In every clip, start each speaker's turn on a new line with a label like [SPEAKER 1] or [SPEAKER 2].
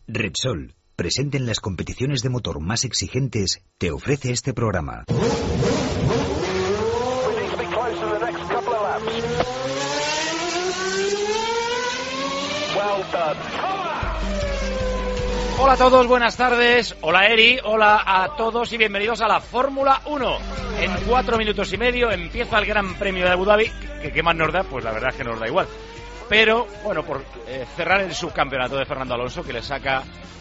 [SPEAKER 1] Repsol, presente en las competiciones de motor más exigentes, te ofrece este programa.
[SPEAKER 2] Hola a todos, buenas tardes. Hola Eri, hola a todos y bienvenidos a la Fórmula 1. En 4 minutos y medio empieza el Gran Premio de Abu Dhabi, que qué más nos da, pues la verdad es que nos da igual. Pero, bueno, por cerrar el subcampeonato de Fernando Alonso, que le saca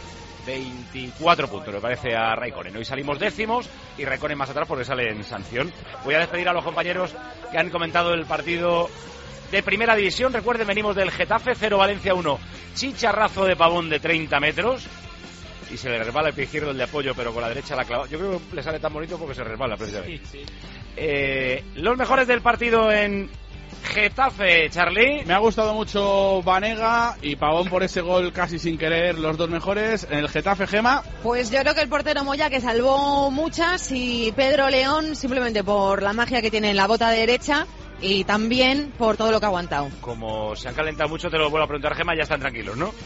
[SPEAKER 2] 24 puntos, me parece, a Raikkonen. Hoy salimos décimos y Raikkonen más atrás porque sale en sanción. Voy a despedir a los compañeros que han comentado el partido de Primera División. Recuerden, venimos del Getafe 0 Valencia 1. Chicharrazo de Pavón de 30 metros. Y se le resbala el pie izquierdo, el de apoyo, pero con la derecha la clava. Yo creo que le sale tan bonito porque se resbala precisamente. Sí. Los mejores del partido en Getafe, Charlie.
[SPEAKER 3] Me ha gustado mucho Banega y Pavón por ese gol casi sin querer, los dos mejores. En el Getafe, Gema.
[SPEAKER 4] Pues yo creo que el portero Moya, que salvó muchas, y Pedro León simplemente por la magia que tiene en la bota derecha y también por todo lo que ha aguantado.
[SPEAKER 2] Como se han calentado mucho, te lo vuelvo a preguntar, Gema, ya están tranquilos, ¿no?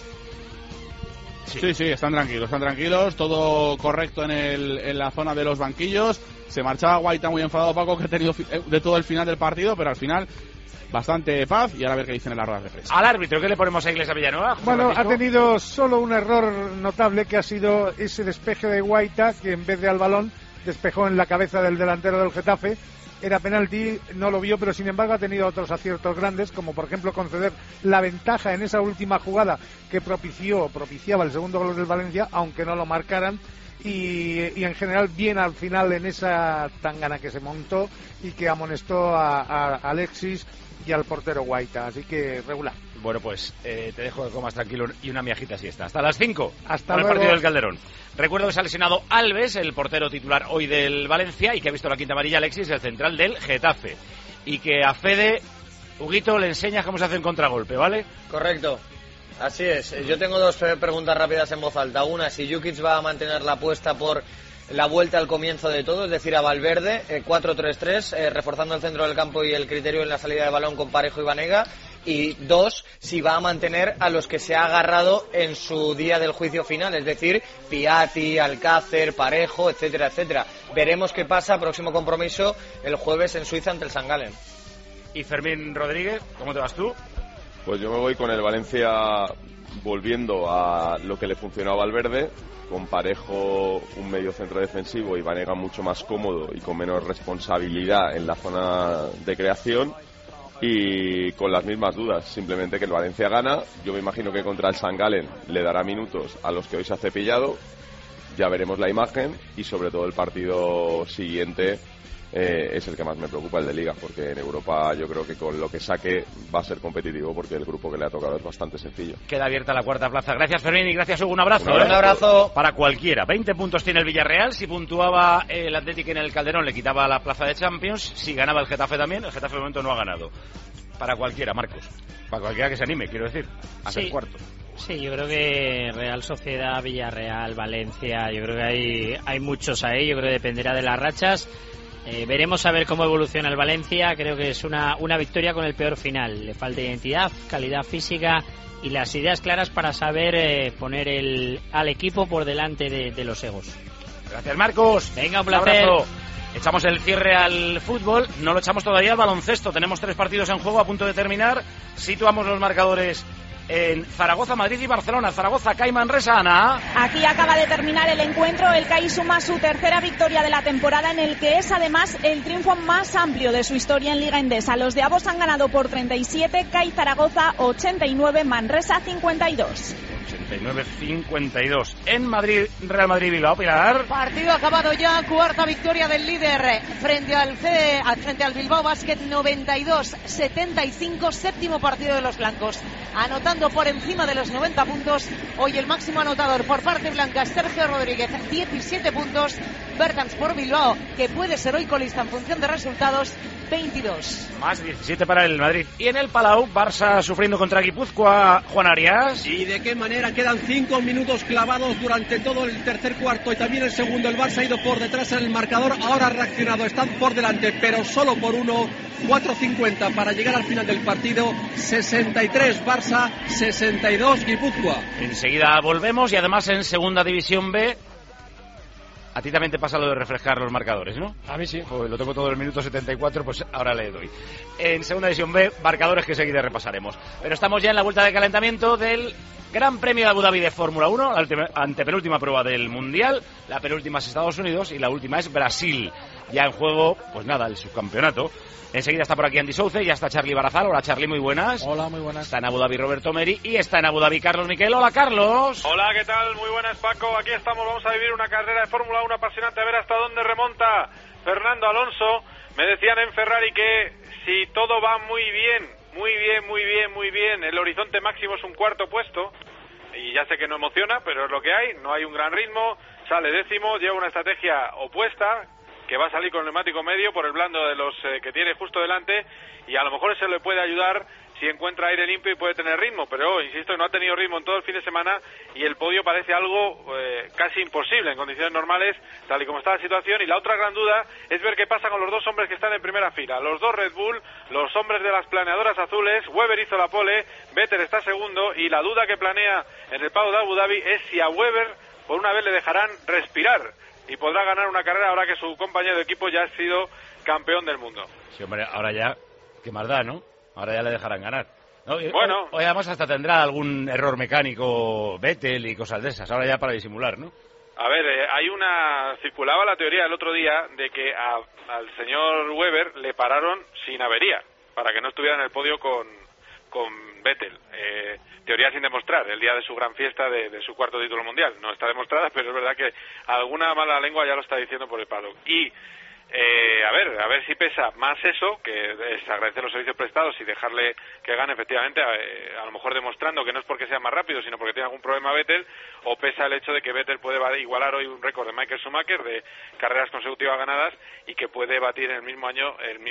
[SPEAKER 3] Sí, están tranquilos, todo correcto en la zona de los banquillos. Se marchaba Guaita muy enfadado, Paco, que ha tenido de todo el final del partido, pero al final bastante paz, y ahora a ver qué dicen en las ruedas de prensa.
[SPEAKER 2] Al árbitro, ¿qué le ponemos a Iglesias Villanueva?
[SPEAKER 5] Bueno, ha tenido solo un error notable, que ha sido ese despeje de Guaita, que en vez de al balón despejó en la cabeza del delantero del Getafe. Era penalti, no lo vio, pero sin embargo ha tenido otros aciertos grandes, como por ejemplo conceder la ventaja en esa última jugada que propiciaba el segundo gol del Valencia, aunque no lo marcaran, y en general bien al final en esa tangana que se montó y que amonestó a Alexis y al portero Guaita, así que regular.
[SPEAKER 2] Bueno, pues te dejo que comas tranquilo y una miajita siesta. Hasta las 5.
[SPEAKER 5] Hasta
[SPEAKER 2] luego.
[SPEAKER 5] El
[SPEAKER 2] partido del Calderón. Recuerdo que se ha lesionado Alves, el portero titular hoy del Valencia, y que ha visto la quinta amarilla Alexis, el central del Getafe. Y que a Fede, Huguito, le enseñas cómo se hace un contragolpe, ¿vale?
[SPEAKER 6] Correcto. Así es. Yo tengo dos preguntas rápidas en voz alta. Una, si Jukic va a mantener la apuesta por la vuelta al comienzo de todo, es decir, a Valverde, 4-3-3, reforzando el centro del campo y el criterio en la salida de balón con Parejo y Banega. Y dos, si va a mantener a los que se ha agarrado en su día del juicio final, es decir, Piatti, Alcácer, Parejo, etcétera, etcétera. Veremos qué pasa, próximo compromiso el jueves en Suiza ante el St. Gallen.
[SPEAKER 2] Y Fermín Rodríguez, ¿cómo te vas tú?
[SPEAKER 7] Pues yo me voy con el Valencia volviendo a lo que le funcionó a Valverde, con Parejo un medio centro defensivo y Banega mucho más cómodo y con menos responsabilidad en la zona de creación. Y con las mismas dudas, simplemente que el Valencia gana. Yo me imagino que contra el St. Gallen le dará minutos a los que hoy se ha cepillado. Ya veremos la imagen y sobre todo el partido siguiente es el que más me preocupa, el de Liga, porque en Europa yo creo que con lo que saque va a ser competitivo, porque el grupo que le ha tocado es bastante sencillo.
[SPEAKER 2] Queda abierta la cuarta plaza. Gracias, Fermín, y gracias, Hugo. Un abrazo.
[SPEAKER 6] Un abrazo.
[SPEAKER 2] Para cualquiera. 20 puntos tiene el Villarreal. Si puntuaba el Atlético en el Calderón, le quitaba la plaza de Champions. Si ganaba el Getafe también, el Getafe de momento no ha ganado. Para cualquiera, Marcos. Para cualquiera que se anime, quiero decir, a ser cuarto.
[SPEAKER 8] Sí, yo creo que Real Sociedad, Villarreal, Valencia, yo creo que hay muchos ahí. Yo creo que dependerá de las rachas. Veremos a ver cómo evoluciona el Valencia. Creo que es una victoria con el peor final. Le falta identidad, calidad física y las ideas claras para saber poner al equipo por delante de los egos.
[SPEAKER 2] Gracias, Marcos.
[SPEAKER 8] Venga, un placer.
[SPEAKER 2] Echamos el cierre al fútbol, no lo echamos todavía al baloncesto. Tenemos 3 partidos en juego a punto de terminar. Situamos los marcadores en Zaragoza, Madrid y Barcelona. Zaragoza, CAI Manresa, Ana.
[SPEAKER 9] Aquí acaba de terminar el encuentro. El CAI suma su tercera victoria de la temporada, en el que es además el triunfo más amplio de su historia en Liga Endesa. Los de Avos han ganado por 37, CAI Zaragoza 89, Manresa 52.
[SPEAKER 2] 89-52. En Madrid, Real Madrid Bilbao, Pilar.
[SPEAKER 10] Partido acabado ya, cuarta victoria del líder frente al Bilbao Basket, 92-75, séptimo partido de los blancos. Anotando por encima de los 90 puntos, hoy el máximo anotador por parte blanca, Sergio Rodríguez, 17 puntos. Bertans por Bilbao, que puede ser hoy colista en función de resultados, 22.
[SPEAKER 2] Más 17 para el Madrid. Y en el Palau, Barça sufriendo contra Guipúzcoa, Juan Arias.
[SPEAKER 11] ¿Y de qué manera? quedan 5 minutos clavados durante todo el tercer cuarto y también el segundo. El Barça ha ido por detrás en el marcador, ahora ha reaccionado, están por delante, pero solo por uno. 4:50 para llegar al final del partido. 63 Barça, 62 Guipúzcoa.
[SPEAKER 2] Enseguida volvemos y además en Segunda División B. A ti también te pasa lo de refrescar los marcadores, ¿no?
[SPEAKER 12] A mí sí.
[SPEAKER 2] Pues lo tengo todo el minuto 74, pues ahora le doy. En Segunda División B, marcadores que enseguida repasaremos. Pero estamos ya en la vuelta de calentamiento del Gran Premio de Abu Dhabi de Fórmula 1, la antepenúltima prueba del Mundial. La penúltima es Estados Unidos y la última es Brasil. Ya en juego, pues nada, el subcampeonato. Enseguida está por aquí Andy Souce, ya está Charlie Barazal. Hola Charlie, muy buenas.
[SPEAKER 12] Hola, muy buenas.
[SPEAKER 2] Está en Abu Dhabi Roberto Meri y está en Abu Dhabi Carlos Miquel. Hola Carlos.
[SPEAKER 13] Hola, ¿qué tal? Muy buenas Paco, aquí estamos, vamos a vivir una carrera de Fórmula 1 apasionante, a ver hasta dónde remonta Fernando Alonso. Me decían en Ferrari que si todo va muy bien, el horizonte máximo es un cuarto puesto, y ya sé que no emociona, pero es lo que hay, no hay un gran ritmo, sale décimo, lleva una estrategia opuesta, que va a salir con neumático medio por el blando de los que tiene justo delante, y a lo mejor eso le puede ayudar si encuentra aire limpio y puede tener ritmo, pero insisto, no ha tenido ritmo en todo el fin de semana y el podio parece algo casi imposible en condiciones normales, tal y como está la situación. Y la otra gran duda es ver qué pasa con los dos hombres que están en primera fila, los dos Red Bull, los hombres de las planeadoras azules. Webber hizo la pole, Vettel está segundo, y la duda que planea en el paddock de Abu Dhabi es si a Webber por una vez le dejarán respirar y podrá ganar una carrera ahora que su compañero de equipo ya ha sido campeón del mundo.
[SPEAKER 2] Sí, hombre, ahora ya, qué más da, ¿no? Ahora ya le dejarán ganar. ¿No?
[SPEAKER 13] Bueno.
[SPEAKER 2] Hoy además hasta tendrá algún error mecánico Vettel y cosas de esas, ahora ya para disimular, ¿no?
[SPEAKER 13] A ver, circulaba la teoría el otro día de que al señor Webber le pararon sin avería, para que no estuviera en el podio con Vettel. Teoría sin demostrar, el día de su gran fiesta de su cuarto título mundial. No está demostrada, pero es verdad que alguna mala lengua ya lo está diciendo por el paddock. Y a ver si pesa más eso, que es agradecer los servicios prestados y dejarle que gane efectivamente, a lo mejor demostrando que no es porque sea más rápido, sino porque tiene algún problema Vettel, o pesa el hecho de que Vettel puede igualar hoy un récord de Michael Schumacher de carreras consecutivas ganadas y que puede batir en el mismo año el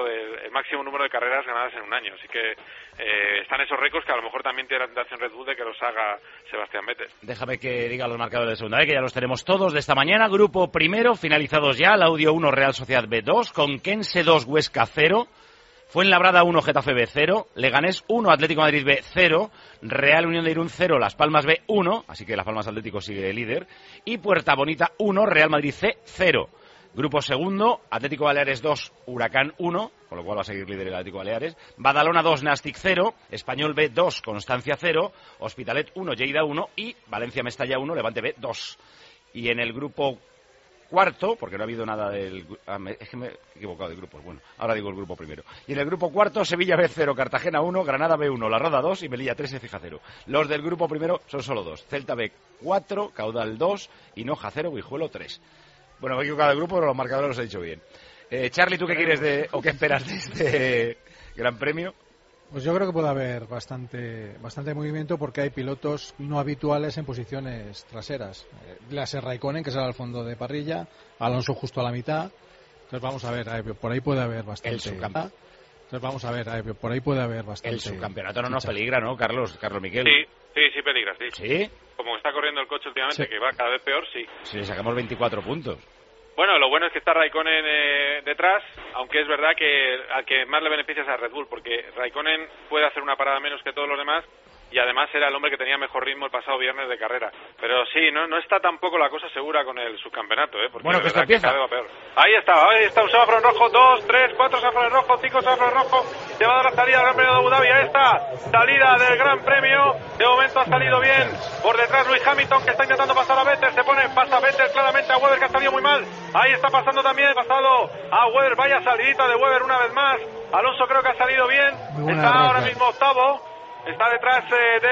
[SPEAKER 13] máximo número de carreras ganadas en un año. Así que están esos récords que a lo mejor también tiene la tentación Red Bull de que los haga Sebastián Vettel.
[SPEAKER 2] Déjame que diga los marcadores de segunda vez, que ya los tenemos todos de esta mañana. Grupo primero, finalizados ya, Laudio 1, Real Sociedad B2, Conquense 2, Huesca 0, Fuenlabrada 1, Getafe B 0, Leganés 1, Atlético Madrid B 0, Real Unión de Irún 0, Las Palmas B 1, así que Las Palmas Atlético sigue líder, y Puerta Bonita 1, Real Madrid C 0. Grupo segundo, Atlético Baleares 2, Huracán 1, con lo cual va a seguir líder el Atlético Baleares, Badalona 2, Nastic 0, Español B 2, Constancia 0, Hospitalet 1, Lleida 1 y Valencia Mestalla 1, Levante B 2. Y en el grupo cuarto, porque no ha habido nada del... es que me he equivocado de grupos, bueno, ahora digo el grupo primero. Y en el grupo cuarto, Sevilla B 0, Cartagena 1, Granada B 1, La Roda 2 y Melilla 3, Écija 0. Los del grupo primero son solo dos, Celta B 4, Caudal 2, Hinoja 0, Guijuelo 3. Bueno, me he equivocado de grupo, pero los marcadores los he dicho bien. Charlie, ¿tú qué quieres o qué esperas de este Gran Premio?
[SPEAKER 12] Pues yo creo que puede haber bastante movimiento porque hay pilotos no habituales en posiciones traseras. Glaser Raikkonen, que sale al fondo de parrilla, Alonso justo a la mitad. Entonces vamos a ver, por ahí puede haber bastante. Entonces vamos a ver, por ahí puede haber bastante.
[SPEAKER 2] El subcampeonato no nos peligra, ¿no, Carlos Miquel?
[SPEAKER 13] Sí, peligra, sí.
[SPEAKER 2] ¿Sí?
[SPEAKER 13] Como está corriendo el coche últimamente, que va cada vez peor, sí.
[SPEAKER 2] Sí, le sacamos 24 puntos.
[SPEAKER 13] Bueno, lo bueno es que está Raikkonen detrás, aunque es verdad que al que más le beneficia es a Red Bull, porque Raikkonen puede hacer una parada menos que todos los demás y además era el hombre que tenía mejor ritmo el pasado viernes de carrera. Pero sí, no está tampoco la cosa segura con el subcampeonato, porque
[SPEAKER 2] bueno, que esta empieza.
[SPEAKER 13] Cada vez va peor. Ahí está un semáforo en rojo, 2, 3, 4 semáforos en rojo, 5 semáforos en rojo. Se va a dar la salida del Gran Premio de Abu Dhabi. Ahí está, salida del Gran Premio. De momento ha salido bien. Por detrás Lewis Hamilton, que está intentando pasar a Vettel. Pasa Vettel claramente a Webber, que ha salido muy mal. Ahí está pasando también, pasado a Webber. Vaya salidita de Webber una vez más. Alonso creo que ha salido bien. Está ahora mismo octavo. Está detrás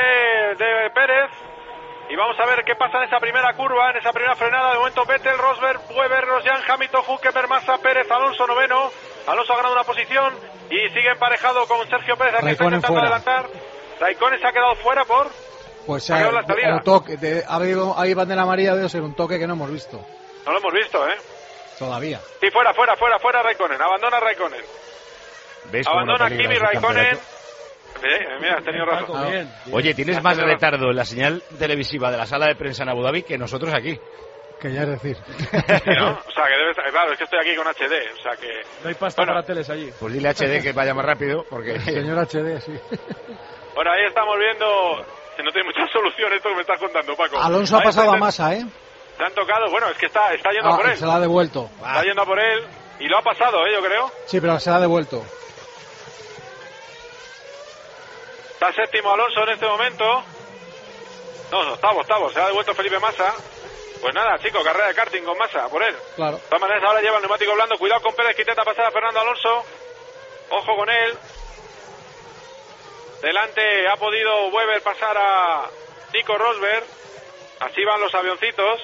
[SPEAKER 13] de Pérez. Y vamos a ver qué pasa en esa primera curva, en esa primera frenada. De momento Vettel, Rosberg, Webber, Grosjean, Hamilton, Hülkenberg, Massa, Pérez, Alonso noveno. Alonso ha ganado una posición y sigue emparejado con Sergio Pérez, que está intentando adelantar. Raikkonen se ha quedado fuera por...
[SPEAKER 12] Pues un toque, ahí bandera amarilla, debe ser un toque que no hemos visto.
[SPEAKER 13] No lo hemos visto,
[SPEAKER 12] Todavía.
[SPEAKER 13] Sí, fuera Raikkonen, abandona Raikkonen. Abandona Kimi Raikkonen. Mira, has tenido razón.
[SPEAKER 2] Bien. Oye, tienes más retardo en la señal televisiva de la sala de prensa en Abu Dhabi que nosotros aquí.
[SPEAKER 5] Que ya es decir.
[SPEAKER 13] Sí, ¿no? O sea, que debe estar... Claro, es que estoy aquí con HD, o sea que...
[SPEAKER 14] No hay pasta para teles allí.
[SPEAKER 2] Pues dile a HD que vaya más rápido, porque...
[SPEAKER 5] Señor HD, sí.
[SPEAKER 13] Bueno, ahí estamos viendo... Que no tiene mucha solución esto que me estás contando, Paco.
[SPEAKER 12] Alonso ha pasado a Massa, ¿eh?
[SPEAKER 13] Se han tocado, bueno, es que está yendo a por él.
[SPEAKER 12] Se la ha devuelto.
[SPEAKER 13] Está yendo a por él y lo ha pasado, yo creo.
[SPEAKER 12] Sí, pero se la ha devuelto.
[SPEAKER 13] Está séptimo Alonso en este momento. No, octavo, se ha devuelto Felipe Massa. Pues nada, chicos, carrera de karting con Massa, por él.
[SPEAKER 12] Claro.
[SPEAKER 13] De todas maneras, ahora lleva el neumático blando. Cuidado con Pérez, que intenta pasar a Fernando Alonso. Ojo con él. Delante ha podido Webber pasar a Nico Rosberg. Así van los avioncitos.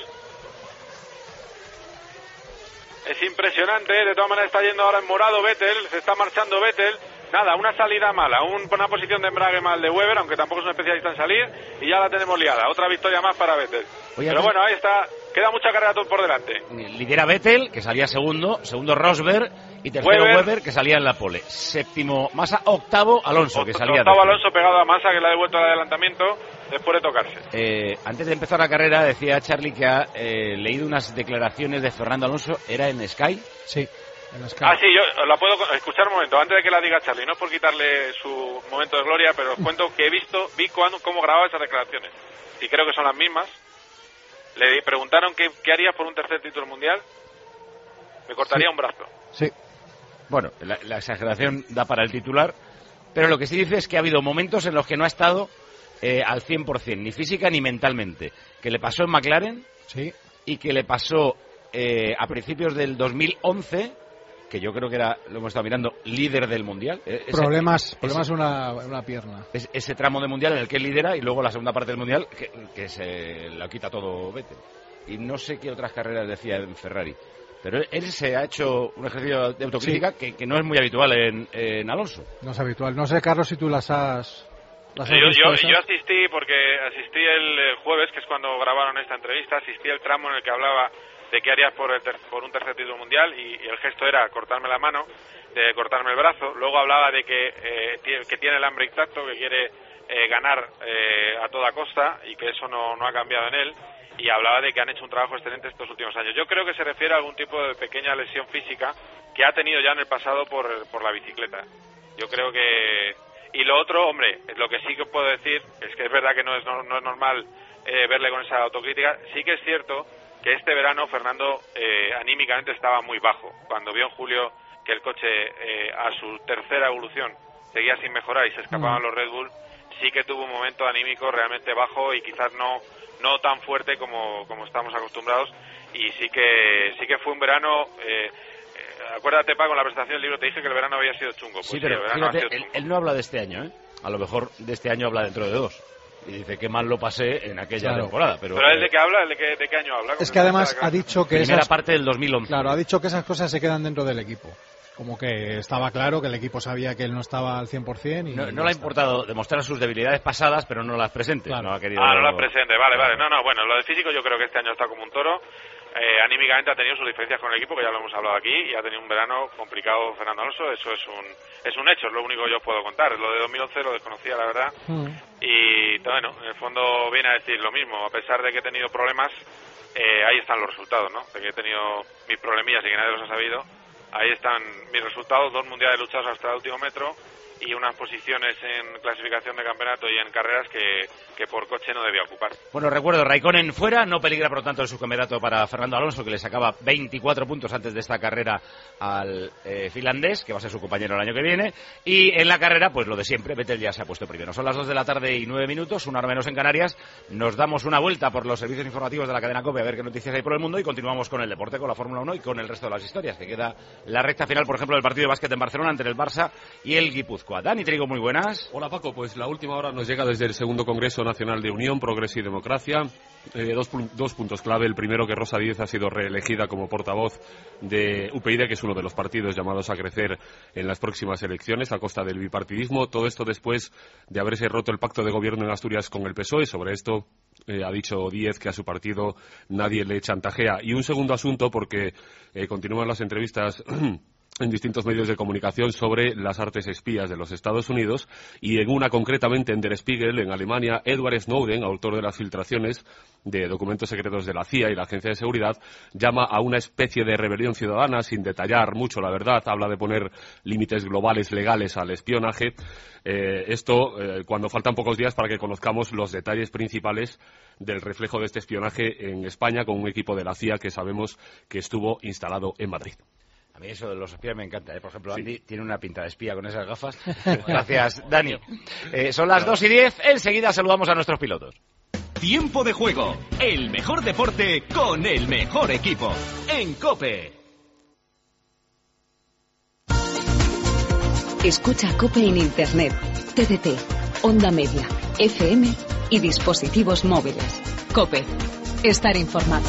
[SPEAKER 13] Es impresionante. De todas maneras, está yendo ahora en morado Vettel. Se está marchando Vettel. Nada, una salida mala, una posición de embrague mal de Webber, aunque tampoco es un especialista en salir, y ya la tenemos liada. Otra victoria más para Vettel.
[SPEAKER 2] Oye,
[SPEAKER 13] pero bueno, ahí está. Queda mucha carrera por delante.
[SPEAKER 2] Lidera Vettel, que salía segundo Rosberg, y tercero Webber, que salía en la pole. Séptimo Massa, octavo Alonso, que salía
[SPEAKER 13] octavo Alonso pegado a Massa, que le ha devuelto el adelantamiento después de tocarse.
[SPEAKER 2] Antes de empezar la carrera, decía Charlie que ha leído unas declaraciones de Fernando Alonso. ¿Era en Sky?
[SPEAKER 12] Sí.
[SPEAKER 13] Ah, sí, yo la puedo escuchar un momento, antes de que la diga Charlie, no es por quitarle su momento de gloria, pero os cuento que vi cómo grababa esas declaraciones, y creo que son las mismas. Le preguntaron qué haría por un tercer título mundial, me cortaría un brazo.
[SPEAKER 12] Sí.
[SPEAKER 2] Bueno, la exageración da para el titular, pero lo que sí dice es que ha habido momentos en los que no ha estado al 100%, ni física ni mentalmente, que le pasó en McLaren,
[SPEAKER 12] sí,
[SPEAKER 2] y que le pasó a principios del 2011, que yo creo que era, lo hemos estado mirando, líder del Mundial.
[SPEAKER 12] Problemas una pierna.
[SPEAKER 2] Ese tramo de Mundial en el que él lidera y luego la segunda parte del Mundial que se la quita todo Vettel. Y no sé qué otras carreras decía en Ferrari. Pero él se ha hecho un ejercicio de autocrítica que no es muy habitual en Alonso.
[SPEAKER 12] No es habitual. No sé, Carlos, si tú las has
[SPEAKER 13] yo asistí el jueves, que es cuando grabaron esta entrevista, asistí al tramo en el que hablaba de qué harías por un tercer título mundial, y el gesto era cortarme la mano, de cortarme el brazo. Luego hablaba de que tiene el hambre intacto, que quiere ganar a toda costa, y que eso no ha cambiado en él, y hablaba de que han hecho un trabajo excelente estos últimos años. Yo creo que se refiere a algún tipo de pequeña lesión física que ha tenido ya en el pasado por la bicicleta. Yo creo que... Y lo otro, hombre, lo que sí que puedo decir es que es verdad que no es normal verle con esa autocrítica. Sí que es cierto que este verano Fernando anímicamente estaba muy bajo. Cuando vio en julio que el coche a su tercera evolución seguía sin mejorar y se escapaban los Red Bull, sí que tuvo un momento anímico realmente bajo y quizás no tan fuerte como estamos acostumbrados. Y sí que fue un verano... acuérdate, Paco, en la presentación del libro te dije que el verano había sido chungo. Pues
[SPEAKER 2] sí, pero fíjate, él no habla de este año, ¿eh? A lo mejor de este año habla dentro de 2. Y dice que mal lo pasé en aquella temporada. Pero
[SPEAKER 13] él de qué habla, de qué año habla.
[SPEAKER 12] Es que además ha dicho que
[SPEAKER 2] primera parte del 2011.
[SPEAKER 12] Claro, ha dicho que esas cosas se quedan dentro del equipo. Como que estaba claro que el equipo sabía que él no estaba al 100% y...
[SPEAKER 2] No le ha importado demostrar sus debilidades pasadas, pero no las presentes.
[SPEAKER 12] Claro.
[SPEAKER 2] No ha querido...
[SPEAKER 13] no las presente, vale. No, bueno, lo de físico yo creo que este año está como un toro. Anímicamente ha tenido sus diferencias con el equipo, que ya lo hemos hablado aquí, y ha tenido un verano complicado Fernando Alonso. Eso es un hecho, es lo único que yo os puedo contar. Lo de 2011 lo desconocía, la verdad. Y bueno, en el fondo viene a decir lo mismo. A pesar de que he tenido problemas, ahí están los resultados, ¿no? De que he tenido mis problemillas y que nadie los ha sabido. Ahí están mis resultados, 2 mundiales luchados hasta el último metro y unas posiciones en clasificación de campeonato y en carreras que por coche no debía ocupar.
[SPEAKER 2] Bueno, recuerdo, Raikkonen fuera, no peligra por lo tanto el subcampeonato para Fernando Alonso, que le sacaba 24 puntos antes de esta carrera al finlandés, que va a ser su compañero el año que viene, y en la carrera, pues lo de siempre, Vettel ya se ha puesto primero. Son las 2 de la tarde y 9 minutos, 1 hora menos en Canarias, nos damos una vuelta por los servicios informativos de la cadena COPE a ver qué noticias hay por el mundo y continuamos con el deporte, con la Fórmula 1 y con el resto de las historias, que queda la recta final, por ejemplo, del partido de básquet en Barcelona entre el Barça y el Guipúzcoa. Dani Trigo, muy buenas.
[SPEAKER 15] Hola Paco, pues la última hora nos llega desde el segundo Congreso Nacional de Unión, Progreso y Democracia. Dos puntos clave. El primero, que Rosa Díez ha sido reelegida como portavoz de UPyD, que es uno de los partidos llamados a crecer en las próximas elecciones a costa del bipartidismo. Todo esto después de haberse roto el pacto de gobierno en Asturias con el PSOE. Sobre esto ha dicho Díez que a su partido nadie le chantajea. Y un segundo asunto, porque continúan las entrevistas en distintos medios de comunicación sobre las artes espías de los Estados Unidos, y en una concretamente en Der Spiegel, en Alemania, Edward Snowden, autor de las filtraciones de documentos secretos de la CIA y la Agencia de Seguridad, llama a una especie de rebelión ciudadana, sin detallar mucho la verdad. Habla de poner límites globales legales al espionaje. Cuando faltan pocos días para que conozcamos los detalles principales del reflejo de este espionaje en España, con un equipo de la CIA que sabemos que estuvo instalado en Madrid.
[SPEAKER 2] A mí eso de los espías me encanta, ¿eh? Por ejemplo, Andy tiene una pinta de espía con esas gafas. Gracias, Dani. Son las 2:10, enseguida saludamos a nuestros pilotos.
[SPEAKER 14] Tiempo de juego, el mejor deporte con el mejor equipo. En COPE.
[SPEAKER 16] Escucha COPE en Internet, TDT, Onda Media, FM y dispositivos móviles. COPE. Estar informado.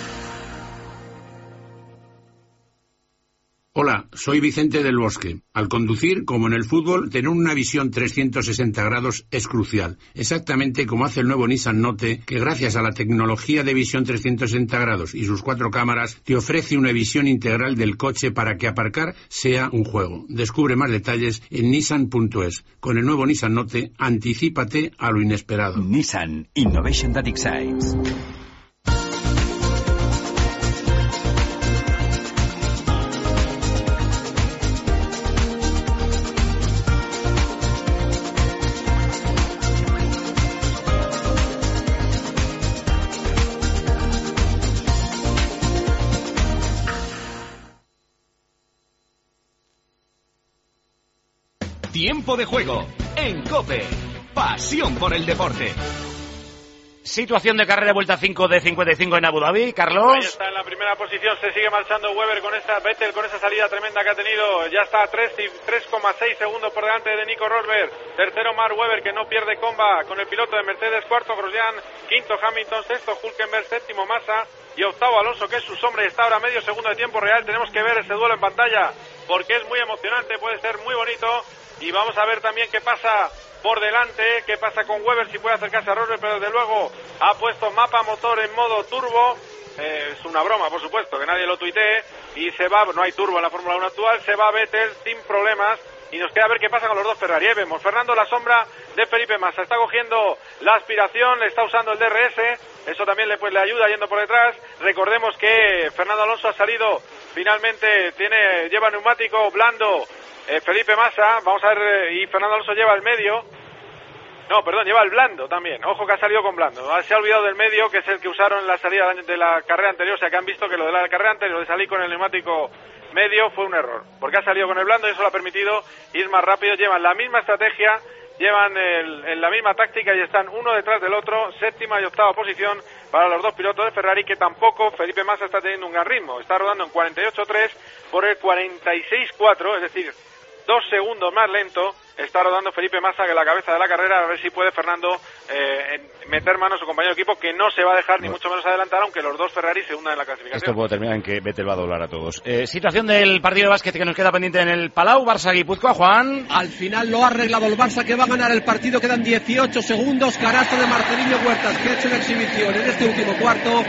[SPEAKER 17] Hola, soy Vicente del Bosque. Al conducir, como en el fútbol, tener una visión 360 grados es crucial. Exactamente como hace el nuevo Nissan Note, que gracias a la tecnología de visión 360 grados y sus 4 cámaras, te ofrece una visión integral del coche para que aparcar sea un juego. Descubre más detalles en nissan.es. Con el nuevo Nissan Note, anticípate a lo inesperado.
[SPEAKER 1] Nissan Innovation That Excites.
[SPEAKER 14] Tiempo de juego en COPE. Pasión por el deporte.
[SPEAKER 2] Situación de carrera vuelta 5 de 55 en Abu Dhabi, Carlos.
[SPEAKER 13] Ahí está en la primera posición, se sigue marchando Vettel con esa salida tremenda que ha tenido. Ya está a 3,6 segundos por delante de Nico Rosberg. Tercero Mark Webber, que no pierde comba con el piloto de Mercedes. Cuarto Grosjean, quinto Hamilton, sexto Hülkenberg, séptimo Massa y octavo Alonso, que es su sombra y está ahora medio segundo de tiempo real. Tenemos que ver ese duelo en pantalla porque es muy emocionante, puede ser muy bonito. Y vamos a ver también qué pasa por delante, qué pasa con Webber, si puede acercarse a Rosberg, pero desde luego ha puesto mapa motor en modo turbo. Es una broma, por supuesto, que nadie lo tuitee. Y se va, no hay turbo en la Fórmula 1 actual, se va Vettel sin problemas. Y nos queda ver qué pasa con los dos Ferrari. Ahí vemos, Fernando la sombra de Felipe Massa. Está cogiendo la aspiración, está usando el DRS. Eso también le ayuda yendo por detrás. Recordemos que Fernando Alonso ha salido, finalmente lleva neumático blando. Felipe Massa, vamos a ver, y Fernando Alonso lleva el medio. No, perdón, lleva el blando también. Ojo que ha salido con blando. Se ha olvidado del medio, que es el que usaron en la salida de la carrera anterior. O sea, que han visto que lo de la carrera anterior de salir con el neumático medio fue un error. Porque ha salido con el blando y eso le ha permitido ir más rápido. Llevan la misma estrategia, llevan en la misma táctica y están uno detrás del otro. Séptima y octava posición para los dos pilotos de Ferrari, que tampoco Felipe Massa está teniendo un gran ritmo. Está rodando en 48.3 por el 46.4, es decir, 2 segundos más lento está rodando Felipe Massa que la cabeza de la carrera. A ver si puede Fernando meter mano a su compañero de equipo, que no se va a dejar ni mucho menos adelantar, aunque los dos Ferrari se hundan en la clasificación.
[SPEAKER 2] Esto puede terminar en que Vettel va a doblar a todos. Situación del partido de básquet que nos queda pendiente en el Palau, Barça-Guipúzcoa, Juan.
[SPEAKER 11] Al final lo ha arreglado el Barça, que va a ganar el partido. Quedan 18 segundos. Canasto de Marcelinho Huertas, que ha hecho una exhibición en este último cuarto.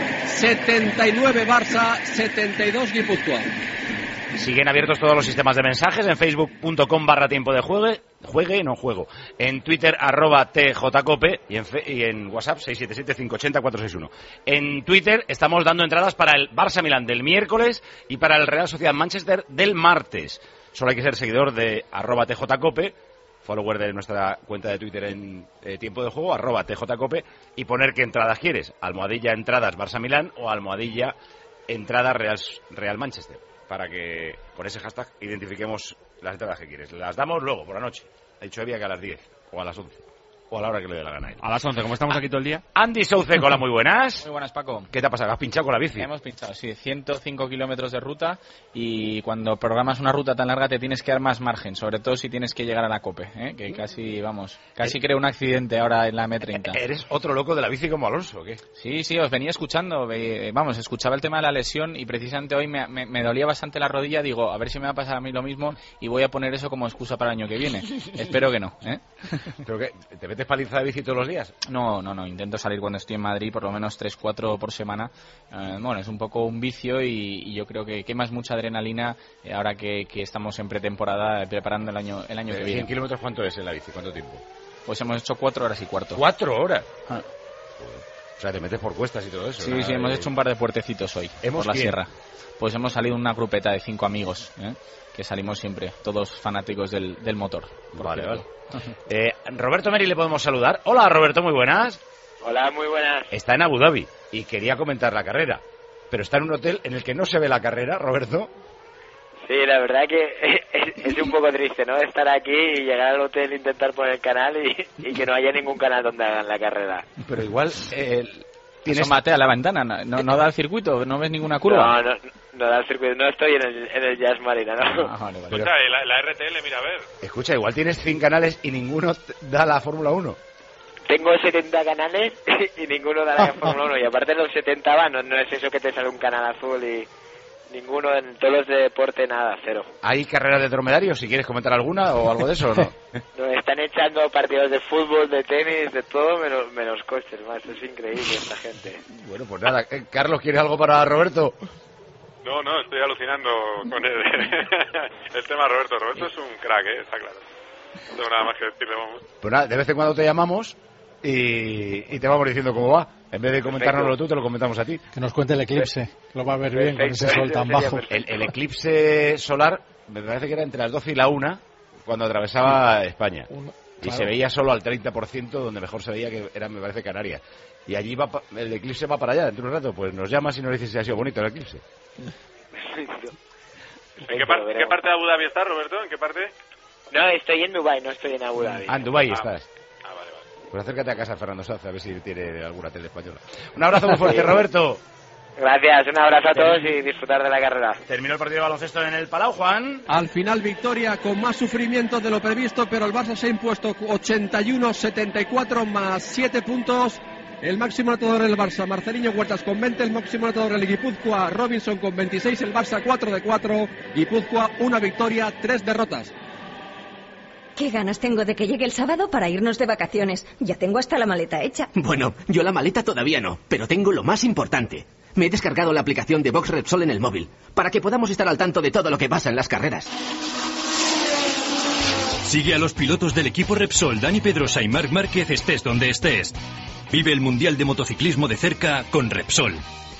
[SPEAKER 11] 79 Barça, 72 Guipúzcoa.
[SPEAKER 2] Siguen abiertos todos los sistemas de mensajes en facebook.com/tiempo de juego, en Twitter @tjcope y en WhatsApp 677-580-461. En Twitter estamos dando entradas para el Barça Milán del miércoles y para el Real Sociedad Manchester del martes. Solo hay que ser seguidor de @tjcope, follower de nuestra cuenta de Twitter en tiempo de juego, @tjcope, y poner qué entradas quieres, almohadilla entradas Barça Milán o almohadilla entradas Real Manchester, para que por ese hashtag identifiquemos las entradas que quieres. Las damos luego, por la noche. Ha dicho Evia que a las 10 o a las 11. O a la hora que le dé la gana a él.
[SPEAKER 18] A las 11, como estamos aquí todo el día.
[SPEAKER 2] Andy Soucek, hola, muy buenas.
[SPEAKER 19] Muy buenas, Paco.
[SPEAKER 2] ¿Qué te ha pasado? ¿Has pinchado con la bici?
[SPEAKER 19] Hemos pinchado, sí. 105 kilómetros de ruta, y cuando programas una ruta tan larga te tienes que dar más margen, sobre todo si tienes que llegar a la COPE, que casi creo un accidente ahora en la M30.
[SPEAKER 2] ¿Eres otro loco de la bici como Alonso o qué?
[SPEAKER 19] Sí, os venía escuchando, escuchaba el tema de la lesión y precisamente hoy me dolía bastante la rodilla. Digo, a ver si me va a pasar a mí lo mismo y voy a poner eso como excusa para el año que viene. Espero que no,
[SPEAKER 2] Creo que te ¿Metes paliza de bici todos los días?
[SPEAKER 19] No, intento salir cuando estoy en Madrid por lo menos 3-4 por semana. Bueno, es un poco un vicio y yo creo que quemas mucha adrenalina ahora que estamos en pretemporada preparando el año que viene.
[SPEAKER 2] 100 kilómetros, ¿cuánto es en la bici? ¿Cuánto tiempo?
[SPEAKER 19] Pues hemos hecho 4 horas y cuarto.
[SPEAKER 2] ¿4 horas?
[SPEAKER 19] Ah.
[SPEAKER 2] O sea, te metes por cuestas y todo eso.
[SPEAKER 19] Sí, hemos hecho un par de puertecitos hoy por la sierra. Pues hemos salido una grupeta de 5 amigos, que salimos siempre, todos fanáticos del motor.
[SPEAKER 2] Vale. Roberto Meri le podemos saludar. Hola, Roberto, muy buenas.
[SPEAKER 18] Hola, muy buenas.
[SPEAKER 2] Está en Abu Dhabi y quería comentar la carrera, pero está en un hotel en el que no se ve la carrera, Roberto.
[SPEAKER 18] Sí, la verdad que es un poco triste, ¿no? Estar aquí y llegar al hotel, intentar poner el canal y que no haya ningún canal donde hagan la carrera.
[SPEAKER 2] Pero igual...
[SPEAKER 19] ¿Tienes mate a la ventana? ¿No da el circuito? ¿No ves ninguna curva?
[SPEAKER 18] No da el circuito. No estoy en el Jazz Marina, ¿no?
[SPEAKER 13] Vale. Escucha, la RTL, mira, a ver.
[SPEAKER 2] Escucha, igual tienes 100 canales y ninguno da la Fórmula 1.
[SPEAKER 18] Tengo 70 canales y ninguno da la Fórmula 1. Y aparte los 70 van, no es eso que te sale un canal azul y... Ninguno, en todos los de deporte, nada, cero.
[SPEAKER 2] ¿Hay carreras de dromedarios? Si quieres comentar alguna o algo de eso, ¿o no?
[SPEAKER 18] Nos están echando partidos de fútbol, de tenis, de todo, menos coches, más. Es increíble esta gente.
[SPEAKER 2] Bueno, pues nada. Carlos, ¿quieres algo para Roberto?
[SPEAKER 13] No, estoy alucinando con el tema Roberto. Roberto es un crack, está claro. No tengo nada más que decirle, vamos.
[SPEAKER 2] Pues nada, de vez en cuando te llamamos y te vamos diciendo cómo va. En vez de comentárnoslo tú, te lo comentamos a ti.
[SPEAKER 12] Que nos cuente el eclipse. Lo va a ver bien con ese sol tan bajo.
[SPEAKER 2] El eclipse solar, me parece que era entre las 12 y la 1, cuando atravesaba España. Y se veía solo al 30%, donde mejor se veía, que era, me parece, Canarias. Y allí el eclipse va para allá, dentro de un rato. Pues nos llamas y nos dices si ha sido bonito el eclipse.
[SPEAKER 13] ¿En qué parte de Abu Dhabi estás, Roberto? ¿En qué parte?
[SPEAKER 18] No, estoy en Dubái, no estoy en Abu Dhabi.
[SPEAKER 2] En Dubái estás.
[SPEAKER 13] Vale.
[SPEAKER 2] Pues acércate a casa Fernando Sanz, a ver si tiene alguna tele española. Un abrazo muy fuerte, Roberto.
[SPEAKER 18] Gracias, un abrazo a todos y disfrutar de la carrera.
[SPEAKER 2] Terminó el partido de baloncesto en el Palau, Juan.
[SPEAKER 11] Al final victoria con más sufrimiento de lo previsto, pero el Barça se ha impuesto 81-74 más 7 puntos. El máximo anotador del Barça, Marcelinho Huertas con 20, el máximo anotador del Guipúzcoa, Robinson con 26, el Barça 4 de 4, Guipúzcoa 1 victoria, 3 derrotas.
[SPEAKER 20] Qué ganas tengo de que llegue el sábado para irnos de vacaciones. Ya tengo hasta la maleta hecha.
[SPEAKER 21] Bueno, yo la maleta todavía no, pero tengo lo más importante. Me he descargado la aplicación de Box Repsol en el móvil, para que podamos estar al tanto de todo lo que pasa en las carreras.
[SPEAKER 22] Sigue a los pilotos del equipo Repsol, Dani Pedrosa y Marc Márquez, estés donde estés. Vive el Mundial de Motociclismo de cerca con Repsol.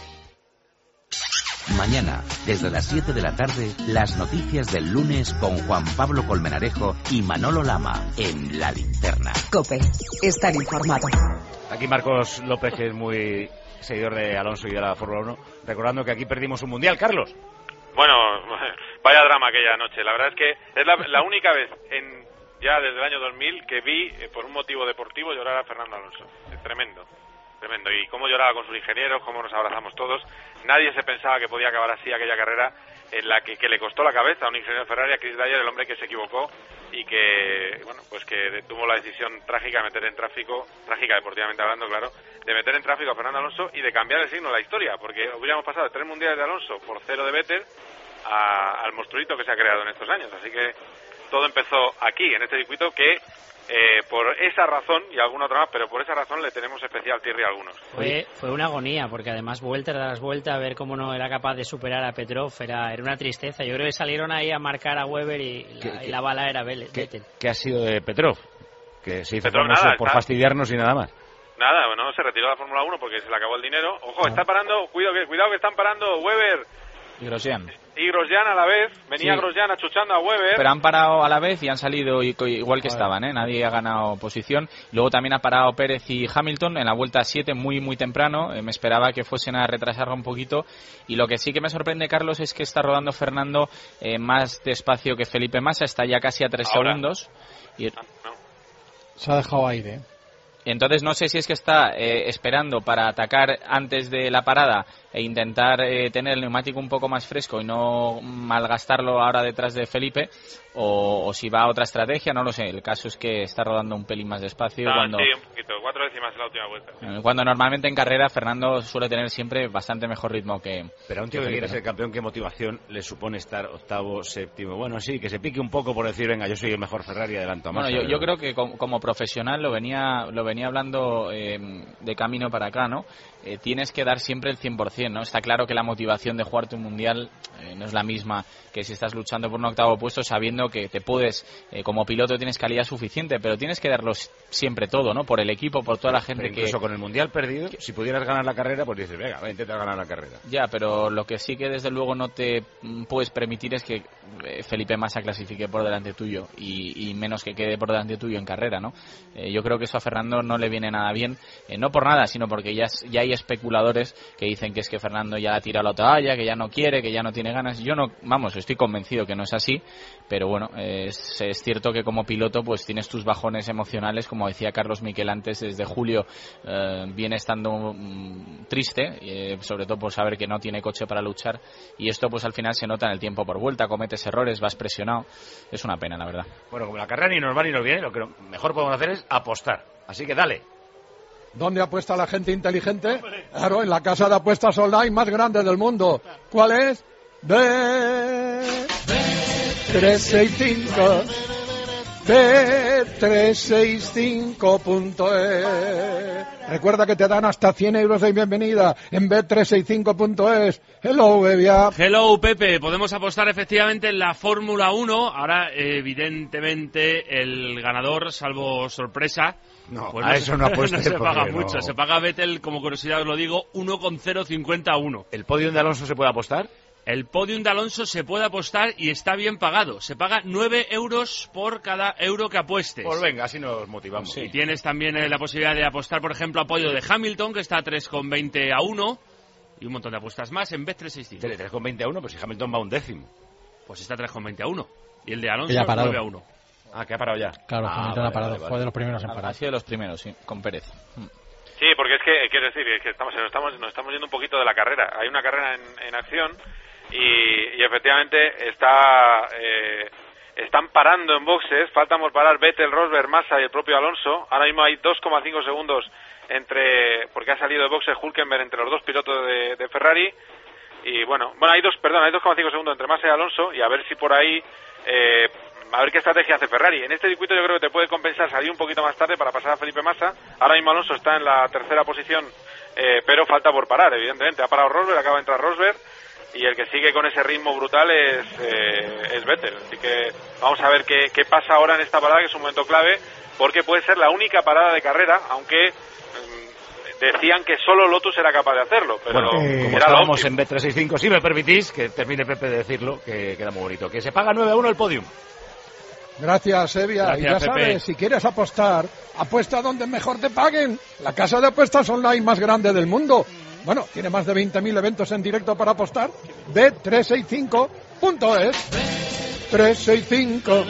[SPEAKER 1] Mañana, desde las 7 de la tarde, las noticias del lunes con Juan Pablo Colmenarejo y Manolo Lama en La Linterna.
[SPEAKER 16] COPE, estar informado.
[SPEAKER 2] Aquí Marcos López, que es muy seguidor de Alonso y de la Fórmula 1, recordando que aquí perdimos un Mundial. Carlos.
[SPEAKER 13] Bueno, vaya drama aquella noche. La verdad es que es la única vez ya desde el año 2000 que vi, por un motivo deportivo, llorar a Fernando Alonso. Es tremendo. Y cómo lloraba con sus ingenieros, cómo nos abrazamos todos. Nadie se pensaba que podía acabar así aquella carrera en la que le costó la cabeza a un ingeniero de Ferrari, a Chris Dyer, el hombre que se equivocó y que, bueno, pues que tomó la decisión trágica de meter en tráfico, trágica deportivamente hablando, claro, de meter en tráfico a Fernando Alonso y de cambiar el signo de la historia, porque hubiéramos pasado de 3 mundiales de Alonso por 0 de Vettel al monstruito que se ha creado en estos años. Así que todo empezó aquí, en este circuito, que por esa razón, y alguna otra más, pero por esa razón le tenemos especial tirria a algunos.
[SPEAKER 8] Fue una agonía, porque además vuelta tras vuelta, a ver cómo no era capaz de superar a Petrov, era una tristeza. Yo creo que salieron ahí a marcar a Weber y la bala era Vettel.
[SPEAKER 2] ¿Qué ha sido de Petrov? Que se hizo
[SPEAKER 13] Petrov
[SPEAKER 2] famoso
[SPEAKER 13] nada,
[SPEAKER 2] por fastidiarnos y nada más.
[SPEAKER 13] Nada, bueno, se retiró de la Fórmula 1 porque se le acabó el dinero. Ojo, está parando, cuidado que están parando Weber
[SPEAKER 19] y Grosjean.
[SPEAKER 13] Y Grosjean a la vez, venía Grosjean achuchando a Weber.
[SPEAKER 19] Pero han parado a la vez y han salido igual que estaban, nadie ha ganado posición. Luego también ha parado Pérez y Hamilton en la vuelta 7 muy temprano. Me esperaba que fuesen a retrasarlo un poquito. Y lo que sí que me sorprende, Carlos, es que está rodando Fernando más despacio que Felipe Massa, está ya casi a 3 segundos.
[SPEAKER 12] Se ha dejado aire.
[SPEAKER 19] Entonces no sé si es que está esperando para atacar antes de la parada e intentar tener el neumático un poco más fresco y no malgastarlo ahora detrás de Felipe, o si va a otra estrategia, no lo sé. El caso es que está rodando un pelín más despacio.
[SPEAKER 13] Sí,
[SPEAKER 19] cuando,
[SPEAKER 13] un poquito, 4 décimas en la última vuelta.
[SPEAKER 19] Cuando normalmente en carrera Fernando suele tener siempre bastante mejor ritmo que...
[SPEAKER 2] Pero a un tío que quiere ser campeón, ¿qué motivación le supone estar octavo, séptimo? Bueno, sí, que se pique un poco por decir, venga, yo soy el mejor Ferrari, adelanto a Massa.
[SPEAKER 19] Bueno, yo creo que como profesional lo venía hablando de camino para acá, ¿no? Tienes que dar siempre el 100%, ¿no? Está claro que la motivación de jugarte un mundial no es la misma que si estás luchando por un octavo puesto sabiendo que te puedes, como piloto tienes calidad suficiente, pero tienes que darlo siempre todo, ¿no? Por el equipo, por toda la gente
[SPEAKER 2] pero incluso con el mundial perdido, si pudieras ganar la carrera, pues dices, venga, intenta ganar la carrera.
[SPEAKER 19] Ya, pero lo que sí que desde luego no te puedes permitir es que Felipe Massa clasifique por delante tuyo y menos que quede por delante tuyo en carrera, ¿no? Yo creo que eso a Fernando no le viene nada bien, no por nada, sino porque ya hay especuladores que dicen que es que Fernando ya ha tirado la toalla, que ya no quiere, que ya no tiene ganas. Yo no, vamos, estoy convencido que no es así, pero bueno, es cierto que como piloto pues tienes tus bajones emocionales, como decía Carlos Miquel antes, desde julio viene estando triste, sobre todo por saber que no tiene coche para luchar, y esto pues al final se nota en el tiempo por vuelta, cometes errores, vas presionado, es una pena la verdad.
[SPEAKER 2] Bueno, como la carrera ni nos va ni nos viene, lo que mejor podemos hacer es apostar, así que dale.
[SPEAKER 3] ¿Dónde apuesta la gente inteligente? Claro, en la casa de apuestas online más grande del mundo. ¿Cuál es? Bet365. Bet365.es. Recuerda que te dan hasta 100 euros de bienvenida en Bet365.es. Hello, Bebia.
[SPEAKER 4] Hello, Pepe. Podemos apostar efectivamente en la Fórmula 1. Ahora, evidentemente, el ganador, salvo sorpresa...
[SPEAKER 2] No,
[SPEAKER 4] pues
[SPEAKER 2] a eso no apuestes.
[SPEAKER 4] No se paga
[SPEAKER 2] no.
[SPEAKER 4] mucho. Se paga Vettel, como curiosidad os lo digo, 1,051.
[SPEAKER 2] ¿El podium de Alonso se puede apostar?
[SPEAKER 4] El podium de Alonso se puede apostar y está bien pagado. Se paga 9 euros por cada euro que apuestes.
[SPEAKER 2] Pues venga, así nos motivamos.
[SPEAKER 4] Sí. Y tienes también la posibilidad de apostar, por ejemplo, apoyo de Hamilton, que está a 3,20 a 1. Y un montón de apuestas más en Bet365.
[SPEAKER 2] 3,20 a 1, pues si Hamilton va un décimo.
[SPEAKER 4] Pues está 3,20 a 1. Y el de Alonso
[SPEAKER 12] 9
[SPEAKER 4] a 1.
[SPEAKER 2] Ah, que ha parado ya.
[SPEAKER 12] Claro, Hamilton ha parado. Fue de los primeros en parar.
[SPEAKER 19] Ha sido de los primeros, sí, con Pérez.
[SPEAKER 13] Sí, porque es que, quiero decir, es que nos estamos yendo un poquito de la carrera. Hay una carrera en acción y efectivamente están parando en boxes. Faltan por parar Vettel, Rosberg, Massa y el propio Alonso. Ahora mismo hay 2,5 segundos porque ha salido de boxes Hülkenberg entre los dos pilotos de Ferrari. Y bueno, hay 2,5 segundos entre Massa y Alonso, y a ver si por ahí... a ver qué estrategia hace Ferrari. En este circuito yo creo que te puede compensar salir un poquito más tarde para pasar a Felipe Massa. Ahora mismo Alonso está en la tercera posición, pero falta por parar, evidentemente. Ha parado Rosberg, acaba de entrar Rosberg, y el que sigue con ese ritmo brutal es Vettel. Así que vamos a ver qué pasa ahora en esta parada, que es un momento clave, porque puede ser la única parada de carrera, aunque decían que solo Lotus era capaz de hacerlo. Pero
[SPEAKER 2] como estábamos en Bet365, si me permitís, que termine Pepe de decirlo, que queda muy bonito. Que se paga 9 a 1 el podium.
[SPEAKER 3] Gracias, Evia.
[SPEAKER 4] Gracias,
[SPEAKER 3] y ya
[SPEAKER 4] Pepe.
[SPEAKER 3] sabes, si quieres apostar, apuesta donde mejor te paguen. La casa de apuestas online más grande del mundo. Bueno, tiene más de 20.000 eventos en directo para apostar. Bet365.es. 365.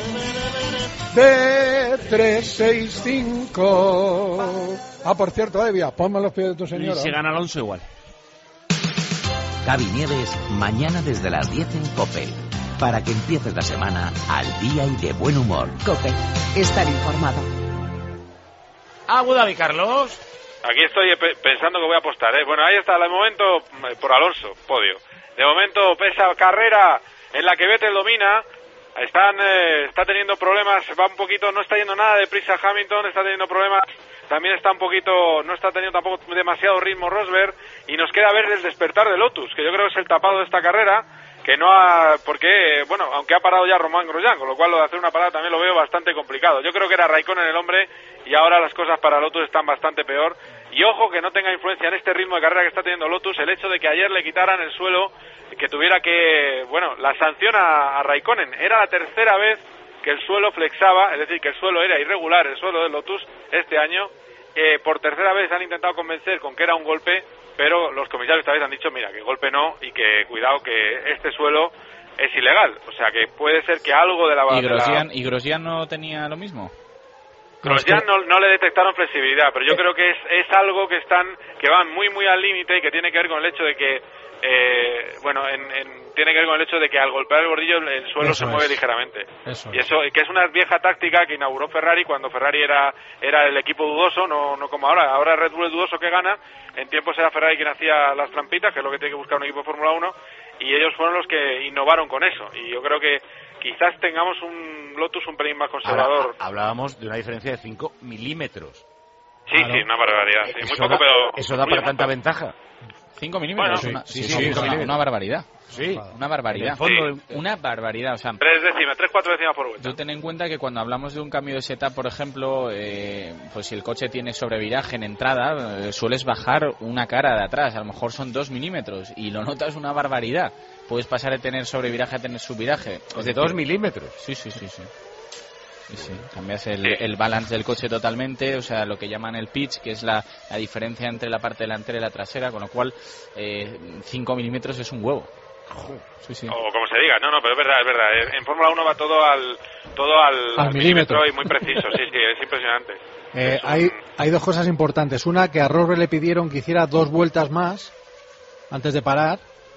[SPEAKER 3] Bet365. Ah, por cierto, Evia, ponme los pies de tu señora.
[SPEAKER 4] Y si gana Alonso igual.
[SPEAKER 1] Gaby Nieves, mañana desde las 10 en COPE. Para que empieces la semana al día y de buen humor.
[SPEAKER 16] COPE. Estar informado.
[SPEAKER 2] Abu Dhabi, Carlos.
[SPEAKER 13] Aquí estoy pensando que voy a apostar, ¿eh? Bueno, ahí está, de momento, por Alonso, podio. De momento, esa carrera en la que Vettel domina, está teniendo problemas, no está yendo nada deprisa Hamilton, está teniendo problemas, también no está teniendo tampoco demasiado ritmo Rosberg, y nos queda ver el despertar de Lotus, que yo creo que es el tapado de esta carrera, porque, aunque ha parado ya Romain Grosjean, con lo cual lo de hacer una parada también lo veo bastante complicado. Yo creo que era Raikkonen el hombre, y ahora las cosas para Lotus están bastante peor. Y ojo que no tenga influencia en este ritmo de carrera que está teniendo Lotus el hecho de que ayer le quitaran el suelo, que tuviera la sanción a Raikkonen. Era la tercera vez que el suelo flexaba, es decir, que el suelo era irregular, el suelo de Lotus este año. Por tercera vez han intentado convencer con que era un golpe, pero los comisarios esta vez han dicho, mira, que golpe no, y que cuidado, que este suelo es ilegal. O sea, que puede ser que algo de la...
[SPEAKER 19] ¿Y Grosjean no tenía lo mismo?
[SPEAKER 13] Grosjean no le detectaron flexibilidad, pero yo creo que es algo que van muy muy al límite y que tiene que ver con el hecho de que tiene que ver con el hecho de que al golpear el bordillo el suelo se mueve ligeramente. Y eso que es una vieja táctica que inauguró Ferrari cuando Ferrari era el equipo dudoso, no como ahora. Ahora Red Bull es dudoso que gana. En tiempos era Ferrari quien hacía las trampitas, que es lo que tiene que buscar un equipo de Fórmula 1, y ellos fueron los que innovaron con eso. Y yo creo que quizás tengamos un Lotus un pelín más conservador.
[SPEAKER 2] Hablábamos de una diferencia de 5 milímetros.
[SPEAKER 13] Sí, una barbaridad. Sí, muy poco, pero
[SPEAKER 2] eso da para tanta ventaja.
[SPEAKER 19] 5 milímetros, una barbaridad.
[SPEAKER 2] Sí,
[SPEAKER 19] una barbaridad. Una barbaridad, o sea,
[SPEAKER 13] 3-4 décimas por vuelta.
[SPEAKER 19] Tú ten en cuenta que cuando hablamos de un cambio de setup, por ejemplo, pues si el coche tiene sobreviraje en entrada, sueles bajar una cara de atrás, a lo mejor son 2 milímetros, y lo notas una barbaridad. Puedes pasar de tener sobreviraje a tener subviraje.
[SPEAKER 2] ¿Es de 2 milímetros?
[SPEAKER 19] Sí. Cambias el balance del coche totalmente, o sea, lo que llaman el pitch, que es la diferencia entre la parte delantera y la trasera, con lo cual 5 milímetros es un huevo. Sí.
[SPEAKER 13] O como se diga, pero es verdad. En Fórmula 1 va todo al milímetro y muy preciso, sí, es impresionante.
[SPEAKER 12] Hay dos cosas importantes. Una, que a Rosberg le pidieron que hiciera 2 vueltas más antes de parar.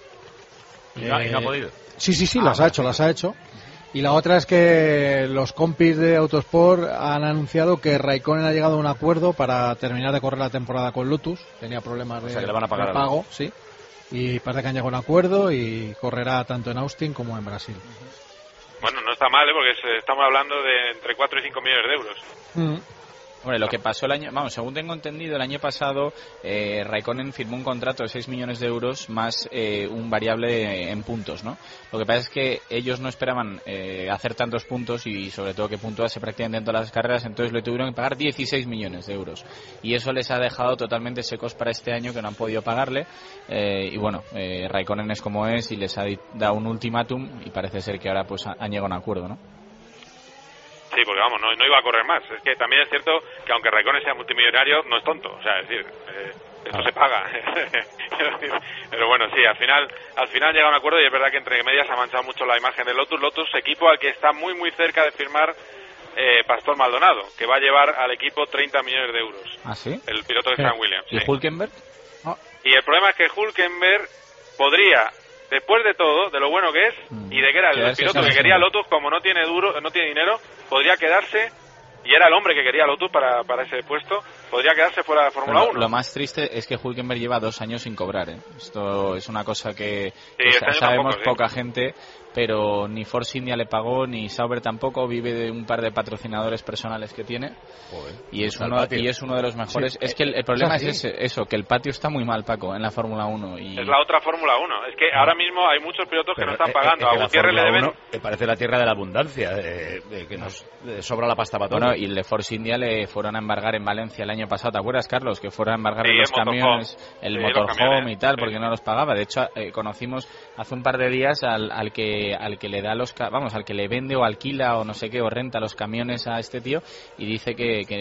[SPEAKER 2] Y no ha podido.
[SPEAKER 12] Sí, las ha hecho. Y la otra es que los compis de Autosport han anunciado que Raikkonen ha llegado a un acuerdo para terminar de correr la temporada con Lotus. Tenía problemas
[SPEAKER 2] que le van a pagar
[SPEAKER 12] pago, sí. Y parece que han llegado a un acuerdo y correrá tanto en Austin como en Brasil.
[SPEAKER 13] Bueno, no está mal, porque estamos hablando de entre 4 y 5 millones de euros.
[SPEAKER 19] Hombre, lo que pasó según tengo entendido, el año pasado Raikkonen firmó un contrato de 6 millones de euros más un variable en puntos, ¿no? Lo que pasa es que ellos no esperaban hacer tantos puntos y sobre todo que puntuase prácticamente en todas las carreras, entonces le tuvieron que pagar 16 millones de euros. Y eso les ha dejado totalmente secos para este año, que no han podido pagarle. Y bueno, Raikkonen es como es y les ha dado un ultimátum y parece ser que ahora pues han llegado a un acuerdo, ¿no?
[SPEAKER 13] Sí, porque vamos, no iba a correr más. Es que también es cierto que aunque Raikkonen sea multimillonario, no es tonto. O sea, es decir, esto se paga. Pero bueno, sí, al final llega a un acuerdo y es verdad que entre medias ha manchado mucho la imagen de Lotus, equipo al que está muy muy cerca de firmar Pastor Maldonado, que va a llevar al equipo 30 millones de euros.
[SPEAKER 19] ¿Ah, sí?
[SPEAKER 13] El piloto de Stan Williams.
[SPEAKER 19] ¿Y Hülkenberg?
[SPEAKER 13] Y el problema es que Hülkenberg podría, después de todo, de lo bueno que es, y de que era el piloto que quería Lotus, como no tiene dinero, podría quedarse, y era el hombre que quería Lotus para ese puesto, podría quedarse fuera de Fórmula 1.
[SPEAKER 19] Lo más triste es que Hülkenberg lleva 2 años sin cobrar, ¿eh? Esto es una cosa que sabemos poca gente, pero ni Force India le pagó, ni Sauber tampoco, vive de un par de patrocinadores personales que tiene.
[SPEAKER 2] Joder,
[SPEAKER 19] y es uno de los mejores. Sí, es que el problema es eso, que el patio está muy mal, Paco, en la Fórmula 1.
[SPEAKER 13] Es la otra Fórmula 1. Es que ahora mismo hay muchos pilotos que no están pagando. A Gutiérrez le deben...
[SPEAKER 2] Me parece la tierra de la abundancia, que nos sobra la pasta para todo.
[SPEAKER 19] Bueno, y el Force India le fueron a embargar en Valencia el año pasado, ¿te acuerdas, Carlos? Que fueron a embargar los camiones, el motorhome y tal, porque no los pagaba. De hecho, conocimos hace un par de días al que le da al que le vende o alquila o no sé qué, o renta los camiones a este tío, y dice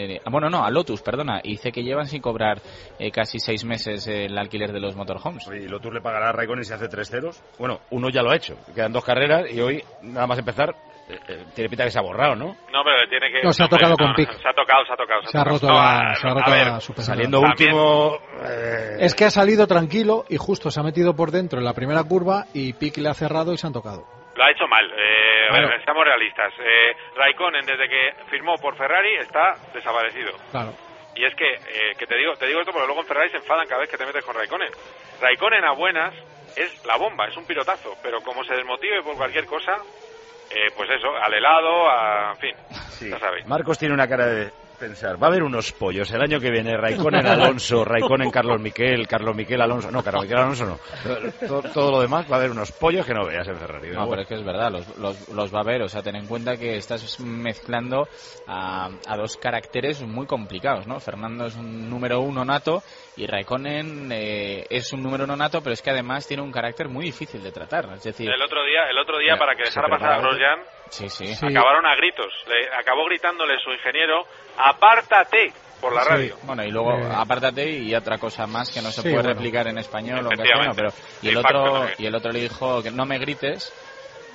[SPEAKER 19] a Lotus, perdona, y dice que llevan sin cobrar casi 6 meses el alquiler de los motorhomes.
[SPEAKER 2] ¿Y Lotus le pagará a Raikkonen si hace 3 ceros? Bueno, uno ya lo ha hecho, quedan 2 carreras y hoy, nada más empezar, tiene pinta que se ha borrado, ¿no?
[SPEAKER 13] No, pero tiene que...
[SPEAKER 12] No, se ha tocado con Pic.
[SPEAKER 13] Se ha tocado.
[SPEAKER 12] Se ha roto la super.
[SPEAKER 2] Saliendo último...
[SPEAKER 12] Es que ha salido tranquilo y justo se ha metido por dentro en la primera curva y Pic le ha cerrado y se han tocado.
[SPEAKER 13] Lo ha hecho mal. A ver, seamos realistas. Raikkonen, desde que firmó por Ferrari, está desaparecido.
[SPEAKER 12] Claro.
[SPEAKER 13] Y es que te digo esto porque luego en Ferrari se enfadan cada vez que te metes con Raikkonen. Raikkonen a buenas es la bomba, es un pilotazo, pero como se desmotive por cualquier cosa, pues eso, al helado, en fin,
[SPEAKER 2] sí.
[SPEAKER 13] Ya sabéis.
[SPEAKER 2] Marcos tiene una cara de pensar, va a haber unos pollos el año que viene, Raikkonen Alonso, Raikkonen Carlos Miquel Alonso, no, Carlos Miquel Alonso no, todo lo demás va a haber unos pollos que no veas en Ferrari.
[SPEAKER 19] No, pero es que es verdad, los va a haber, o sea, ten en cuenta que estás mezclando a 2 caracteres muy complicados, ¿no? Fernando es un número 1 nato y Raikkonen es un número 1 nato, pero es que además tiene un carácter muy difícil de tratar, es decir...
[SPEAKER 13] El otro día para que dejara pasar a Grosjean,
[SPEAKER 19] sí.
[SPEAKER 13] Acabaron a gritos, acabó gritándole su ingeniero, apártate, por la radio.
[SPEAKER 19] Bueno, y luego apártate y otra cosa más que no se puede replicar en español o en castellano, pero y el otro le dijo que no me grites,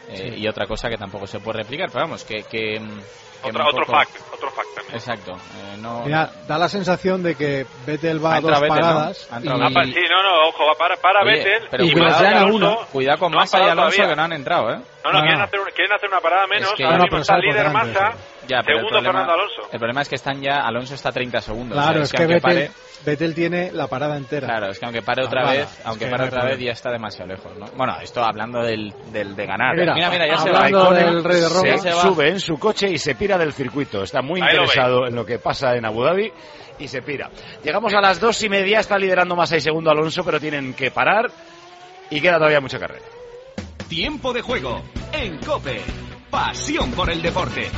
[SPEAKER 19] y otra cosa que tampoco se puede replicar, pero vamos,
[SPEAKER 13] otro fact también.
[SPEAKER 19] Exacto.
[SPEAKER 12] Mira, da la sensación de que Vettel va a dos paradas.
[SPEAKER 13] ¿No? Ojo, para Vettel.
[SPEAKER 19] Pero cuidado con Massa y Alonso que no han entrado, ¿eh?
[SPEAKER 13] Quieren hacer una parada menos.
[SPEAKER 19] Es que
[SPEAKER 13] ahora mismo está el líder Massa, segundo
[SPEAKER 19] Fernando
[SPEAKER 13] Alonso.
[SPEAKER 19] El problema es que Alonso está a 30 segundos.
[SPEAKER 12] Claro, es que Vettel tiene la parada entera.
[SPEAKER 19] Claro, es que aunque pare otra vez, ya está demasiado lejos, ¿no? Bueno, esto hablando de ganar. Mira, ya se va.
[SPEAKER 2] El Rey de Roma se sube en su coche y se pira del circuito. Está muy interesado en lo que pasa en Abu Dhabi y se pira. Llegamos a las 2:30, está liderando Massa y segundo Alonso, pero tienen que parar y queda todavía mucha carrera.
[SPEAKER 14] Tiempo de juego en COPE. Pasión por el deporte.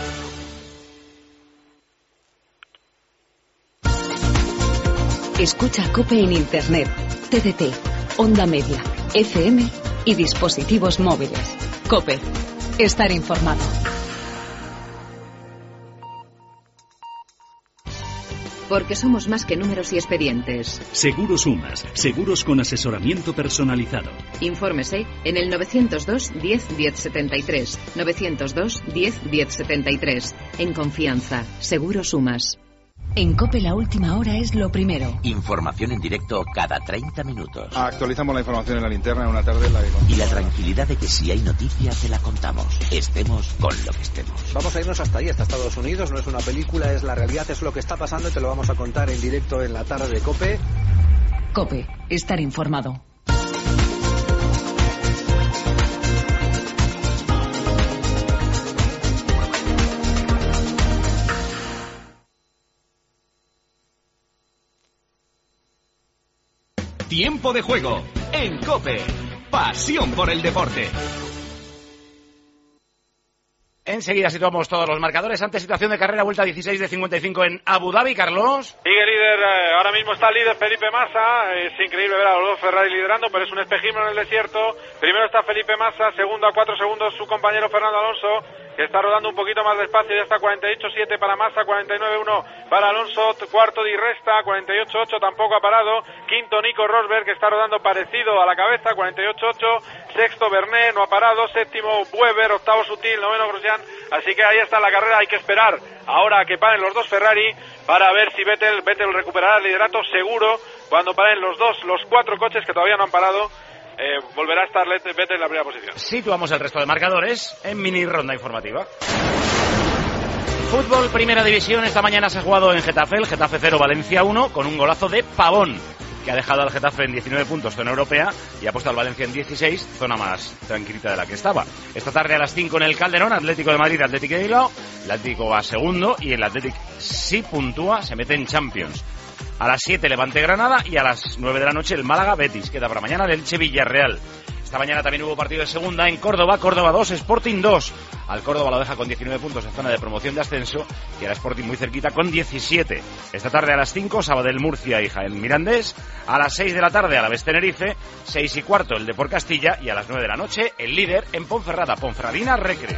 [SPEAKER 16] Escucha COPE en Internet, TDT, Onda Media, FM y dispositivos móviles. COPE. Estar informado. Porque somos más que números y expedientes.
[SPEAKER 22] Seguros Sumas, seguros con asesoramiento personalizado.
[SPEAKER 16] Infórmese en el 902 10 10 73. 902 10 10 73. En confianza, Seguros Sumas. En COPE la última hora es lo primero.
[SPEAKER 1] Información en directo cada 30 minutos.
[SPEAKER 6] Actualizamos la información en la linterna en una tarde en la que...
[SPEAKER 1] Y la tranquilidad de que si hay noticia te la contamos. Estemos con lo que estemos.
[SPEAKER 7] Vamos a irnos hasta ahí, hasta Estados Unidos. No es una película, es la realidad, es lo que está pasando y te lo vamos a contar en directo en la tarde de COPE.
[SPEAKER 16] COPE. Estar informado.
[SPEAKER 14] Tiempo de juego en COPE. Pasión por el deporte.
[SPEAKER 2] Enseguida situamos todos los marcadores. Ante situación de carrera, vuelta 16 de 55 en Abu Dhabi. Carlos.
[SPEAKER 13] Sigue líder, ahora mismo está el líder Felipe Massa. Es increíble ver a los dos Ferrari liderando, pero es un espejismo en el desierto. Primero está Felipe Massa, segundo a 4 segundos su compañero Fernando Alonso, que está rodando un poquito más despacio. Ya está 48.7 para Massa, 49.1 para Alonso. Cuarto Di Resta, 48.8, tampoco ha parado. Quinto Nico Rosberg, que está rodando parecido a la cabeza, 48.8. Sexto Bernet, no ha parado. Séptimo Webber, octavo Sutil, noveno Grosjean. Así que ahí está la carrera. Hay que esperar ahora a que paren los dos Ferrari para ver si Vettel recuperará el liderato. Seguro, cuando paren los 4 coches que todavía no han parado, volverá a estar Vettel en la primera posición.
[SPEAKER 2] Situamos el resto de marcadores en mini ronda informativa. Fútbol, primera división. Esta mañana se ha jugado en Getafe, el Getafe 0, Valencia 1, con un golazo de Pavón, que ha dejado al Getafe en 19 puntos, zona europea, y ha puesto al Valencia en 16, zona más tranquilita de la que estaba. Esta tarde a las 5 en el Calderón, Atlético de Madrid, Atlético de Bilbao. El Atlético va segundo y el Atlético, si puntúa, se mete en Champions. A las 7 Levante Granada y a las 9 de la noche el Málaga Betis. Queda para mañana el Elche Villarreal. Esta mañana también hubo partido de segunda en Córdoba, Córdoba 2, Sporting 2. Al Córdoba lo deja con 19 puntos en zona de promoción de ascenso y al Sporting muy cerquita con 17. Esta tarde a las 5, Sabadell Murcia y Jaén Mirandés. A las 6 de la tarde Alavés Tenerife, 6 y cuarto el Depor Castilla y a las 9 de la noche el líder en Ponferrada, Ponferradina Recre.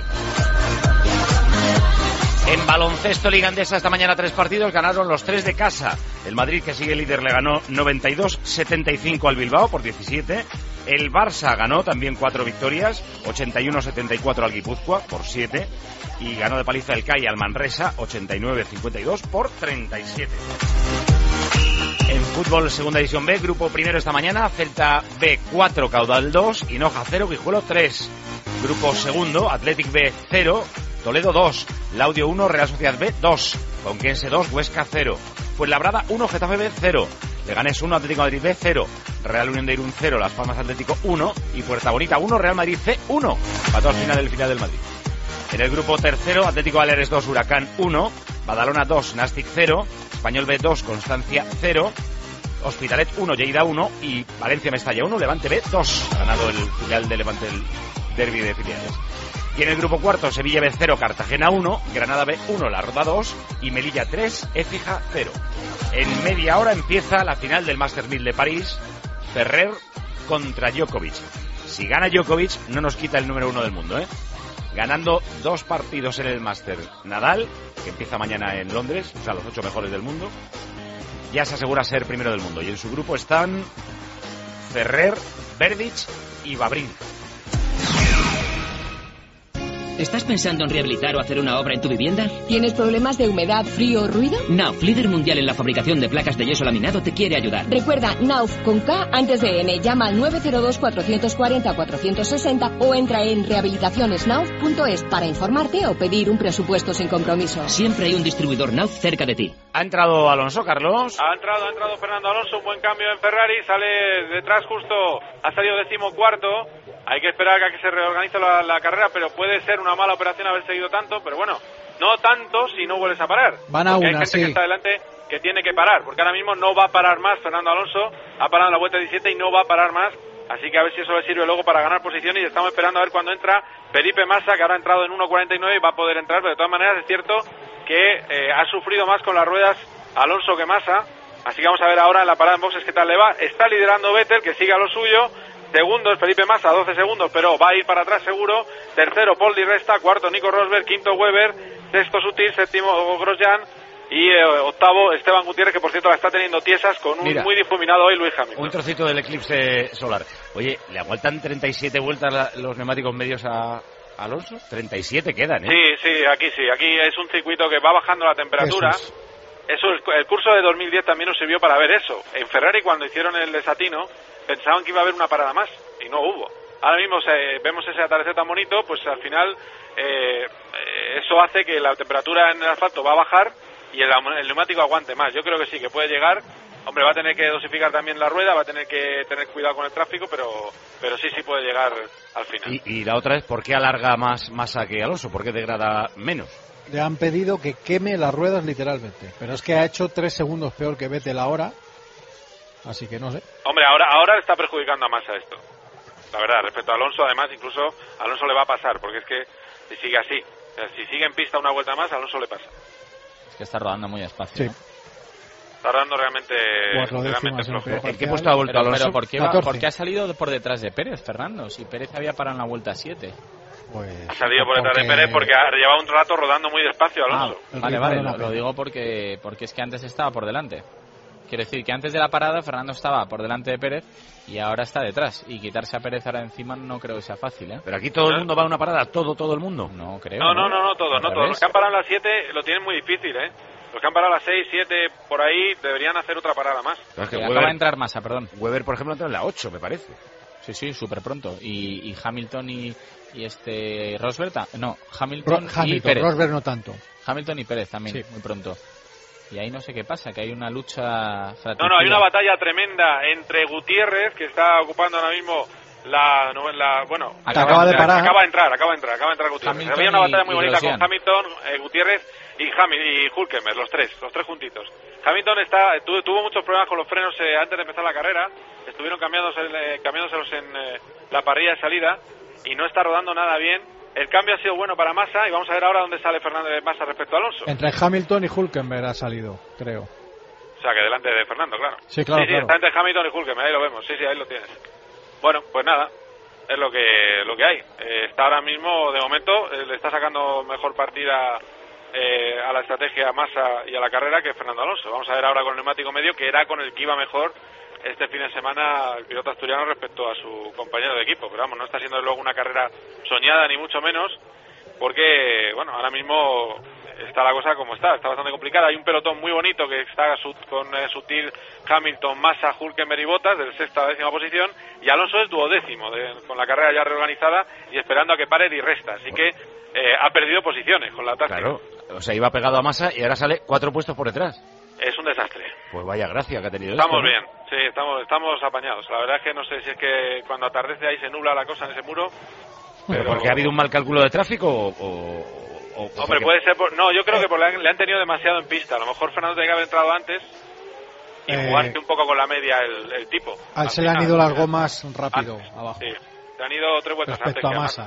[SPEAKER 2] En baloncesto Liga Endesa esta mañana 3 partidos, ganaron los 3 de casa. El Madrid, que sigue líder, le ganó 92-75 al Bilbao por 17. El Barça ganó también 4 victorias, 81-74 al Guipúzcoa por 7. Y ganó de paliza el CAI al Manresa, 89-52 por 37. En fútbol, segunda división B, grupo primero esta mañana, Celta B 4, Caudal 2, Hinoja 0, Guijuelo 3. Grupo segundo, Athletic B 0, Toledo 2, Laudio 1, Real Sociedad B 2, Conquense 2, Huesca 0, Fuenlabrada 1, Getafe B 0, Leganés 1, Atlético de Madrid B 0, Real Unión de Irún 0, Las Palmas Atlético 1 y Puerta Bonita 1, Real Madrid C 1, para al final del Madrid. En el grupo tercero, Atlético Baleares 2, Huracán 1, Badalona 2, Nastic 0, Español B 2, Constancia 0, Hospitalet 1, Lleida 1 y Valencia Mestalla 1, Levante B 2. Ha ganado el filial de Levante el derbi de filiales. Y en el grupo cuarto, Sevilla B 0, Cartagena 1, Granada B 1, La Roda 2 y Melilla 3, Écija 0. En media hora empieza la final del Masters 1000 de París, Ferrer contra Djokovic. Si gana Djokovic, no nos quita el número 1 del mundo, ¿eh? Ganando 2 partidos en el Master Nadal, que empieza mañana en Londres, o sea, los 8 mejores del mundo, ya se asegura ser primero del mundo. Y en su grupo están Ferrer, Berdych y Babrinka.
[SPEAKER 9] ¿Estás pensando en rehabilitar o hacer una obra en tu vivienda?
[SPEAKER 10] ¿Tienes problemas de humedad, frío o ruido?
[SPEAKER 9] Nauf, líder mundial en la fabricación de placas de yeso laminado, te quiere ayudar.
[SPEAKER 10] Recuerda, Nauf con K antes de N. Llama al 902-440-460 o entra en rehabilitacionesnauf.es para informarte o pedir un presupuesto sin compromiso.
[SPEAKER 9] Siempre hay un distribuidor Nauf cerca de ti.
[SPEAKER 2] ¿Ha entrado Alonso, Carlos?
[SPEAKER 13] Ha entrado Fernando Alonso, un buen cambio en Ferrari, sale detrás justo, ha salido 14º. Hay que esperar a que se reorganice la carrera, pero puede ser una mala operación haber seguido tanto, pero bueno, no tanto si no vuelves a parar.
[SPEAKER 12] Van a
[SPEAKER 13] porque
[SPEAKER 12] una,
[SPEAKER 13] hay gente
[SPEAKER 12] sí.
[SPEAKER 13] que está delante que tiene que parar, porque ahora mismo no va a parar más Fernando Alonso, ha parado en la vuelta 17 y no va a parar más, así que a ver si eso le sirve luego para ganar posiciones y estamos esperando a ver cuándo entra Felipe Massa, que ahora ha entrado en 1.49 y va a poder entrar, pero de todas maneras es cierto que ha sufrido más con las ruedas Alonso que Massa, así que vamos a ver ahora en la parada en boxes qué tal le va. Está liderando Vettel, que sigue a lo suyo. Segundo es Felipe Massa, 12 segundos, pero va a ir para atrás seguro. Tercero, Paul Di Resta. Cuarto, Nico Rosberg. Quinto, Weber. Sexto, Sutil. Séptimo, Grosjean. Y octavo, Esteban Gutiérrez, que por cierto la está teniendo tiesas con un muy difuminado hoy Luis Hamilton.
[SPEAKER 2] Un trocito del eclipse solar. Oye, ¿le aguantan 37 vueltas los neumáticos medios a Alonso? 37 quedan, ¿eh?
[SPEAKER 13] Sí, aquí es un circuito que va bajando la temperatura. Eso el curso de 2010 también nos sirvió para ver eso. En Ferrari, cuando hicieron el desatino, pensaban que iba a haber una parada más y no hubo. Ahora mismo vemos ese atardecer tan bonito, pues al final eso hace que la temperatura en el asfalto va a bajar y el neumático aguante más. Yo creo que sí, que puede llegar. Hombre, va a tener que dosificar también la rueda, va a tener que tener cuidado con el tráfico, pero sí puede llegar al final.
[SPEAKER 2] Y la otra es, ¿por qué alarga más Massa que Alonso? ¿Por qué degrada menos?
[SPEAKER 12] Le han pedido que queme las ruedas literalmente, pero es que ha hecho 3 segundos peor que Vettel ahora, así que no sé.
[SPEAKER 13] Hombre, ahora le está perjudicando a Massa esto. La verdad, respecto a Alonso, además, incluso a Alonso le va a pasar, porque es que si sigue así, o sea, si sigue en pista una vuelta más, a Alonso le pasa.
[SPEAKER 19] Es que está rodando muy despacio.
[SPEAKER 12] Sí.
[SPEAKER 13] Está rodando realmente flojo.
[SPEAKER 2] ¿En qué puesto ha vuelto Alonso?
[SPEAKER 19] Pero ¿por qué ha salido por detrás de Pérez, Fernando? Si Pérez había parado en la vuelta 7.
[SPEAKER 12] Pues,
[SPEAKER 13] ha salido por detrás de Pérez porque lleva un rato rodando muy despacio Alonso.
[SPEAKER 19] Vale, lo digo porque es que antes estaba por delante. Quiero decir que antes de la parada Fernando estaba por delante de Pérez y ahora está detrás. Y quitarse a Pérez ahora encima no creo que sea fácil, ¿eh?
[SPEAKER 2] Pero aquí todo el mundo va a una parada, todo el mundo.
[SPEAKER 19] No creo.
[SPEAKER 13] No todos. Los que han parado en las 7 lo tienen muy difícil, ¿eh? Los que han parado a las 6, 7, por ahí, deberían hacer otra parada más.
[SPEAKER 2] Es que
[SPEAKER 19] acaba de entrar Massa, perdón.
[SPEAKER 2] Weber, por ejemplo, entró en la 8, me parece.
[SPEAKER 19] Sí, súper pronto. Y Hamilton y Rosberg, Hamilton y Pérez.
[SPEAKER 12] Rosberg no tanto.
[SPEAKER 19] Hamilton y Pérez también, muy pronto. Y ahí no sé qué pasa, que hay una lucha fratricida.
[SPEAKER 13] No, hay una batalla tremenda entre Gutiérrez, que está ocupando ahora mismo
[SPEAKER 12] acaba de parar.
[SPEAKER 13] Acaba de entrar Gutiérrez.
[SPEAKER 19] Hamilton
[SPEAKER 13] Había una batalla muy bonita
[SPEAKER 19] Grosjean.
[SPEAKER 13] con Hamilton, Gutiérrez y Hülkenberg, los tres juntitos. Hamilton tuvo muchos problemas con los frenos antes de empezar la carrera. Estuvieron cambiándoselos en la parrilla de salida y no está rodando nada bien. El cambio ha sido bueno para Massa y vamos a ver ahora dónde sale Fernando de Massa respecto a Alonso.
[SPEAKER 12] Entre Hamilton y Hülkenberg ha salido, creo.
[SPEAKER 13] O sea, que delante de Fernando, claro.
[SPEAKER 12] Sí, claro.
[SPEAKER 13] Está entre Hamilton y Hülkenberg, ahí lo vemos. Sí, ahí lo tienes. Bueno, pues nada, es lo que hay. Está ahora mismo, de momento, le está sacando mejor partida a la estrategia Massa y a la carrera que Fernando Alonso. Vamos a ver ahora con el neumático medio, que era con el que iba mejor este fin de semana el piloto asturiano respecto a su compañero de equipo. Pero vamos, no está siendo luego una carrera soñada ni mucho menos, porque bueno, ahora mismo está la cosa como está bastante complicada. Hay un pelotón muy bonito que está con Sutil, Hamilton, Massa, Hülkenberg y Bottas del 6ª a 10ª posición, y Alonso es 12º con la carrera ya reorganizada y esperando a que pare y resta, así que ha perdido posiciones con la táctica.
[SPEAKER 2] Claro, o sea, iba pegado a Massa y ahora sale 4 puestos por detrás.
[SPEAKER 13] Es un desastre.
[SPEAKER 2] Pues vaya gracia que ha tenido
[SPEAKER 13] Estamos
[SPEAKER 2] esto, ¿no?
[SPEAKER 13] bien, sí, estamos apañados. La verdad es que no sé si es que cuando atardece ahí se nubla la cosa en ese muro.
[SPEAKER 2] ¿Pero porque ha habido un mal cálculo de tráfico
[SPEAKER 13] Hombre, puede ser no, yo creo que le han tenido demasiado en pista. A lo mejor Fernando tenía que haber entrado antes y jugarse un poco con la media el tipo.
[SPEAKER 12] Se le han ido las gomas rápido abajo.
[SPEAKER 13] Sí, se han ido 3 vueltas
[SPEAKER 12] respecto
[SPEAKER 13] antes.
[SPEAKER 12] A Massa.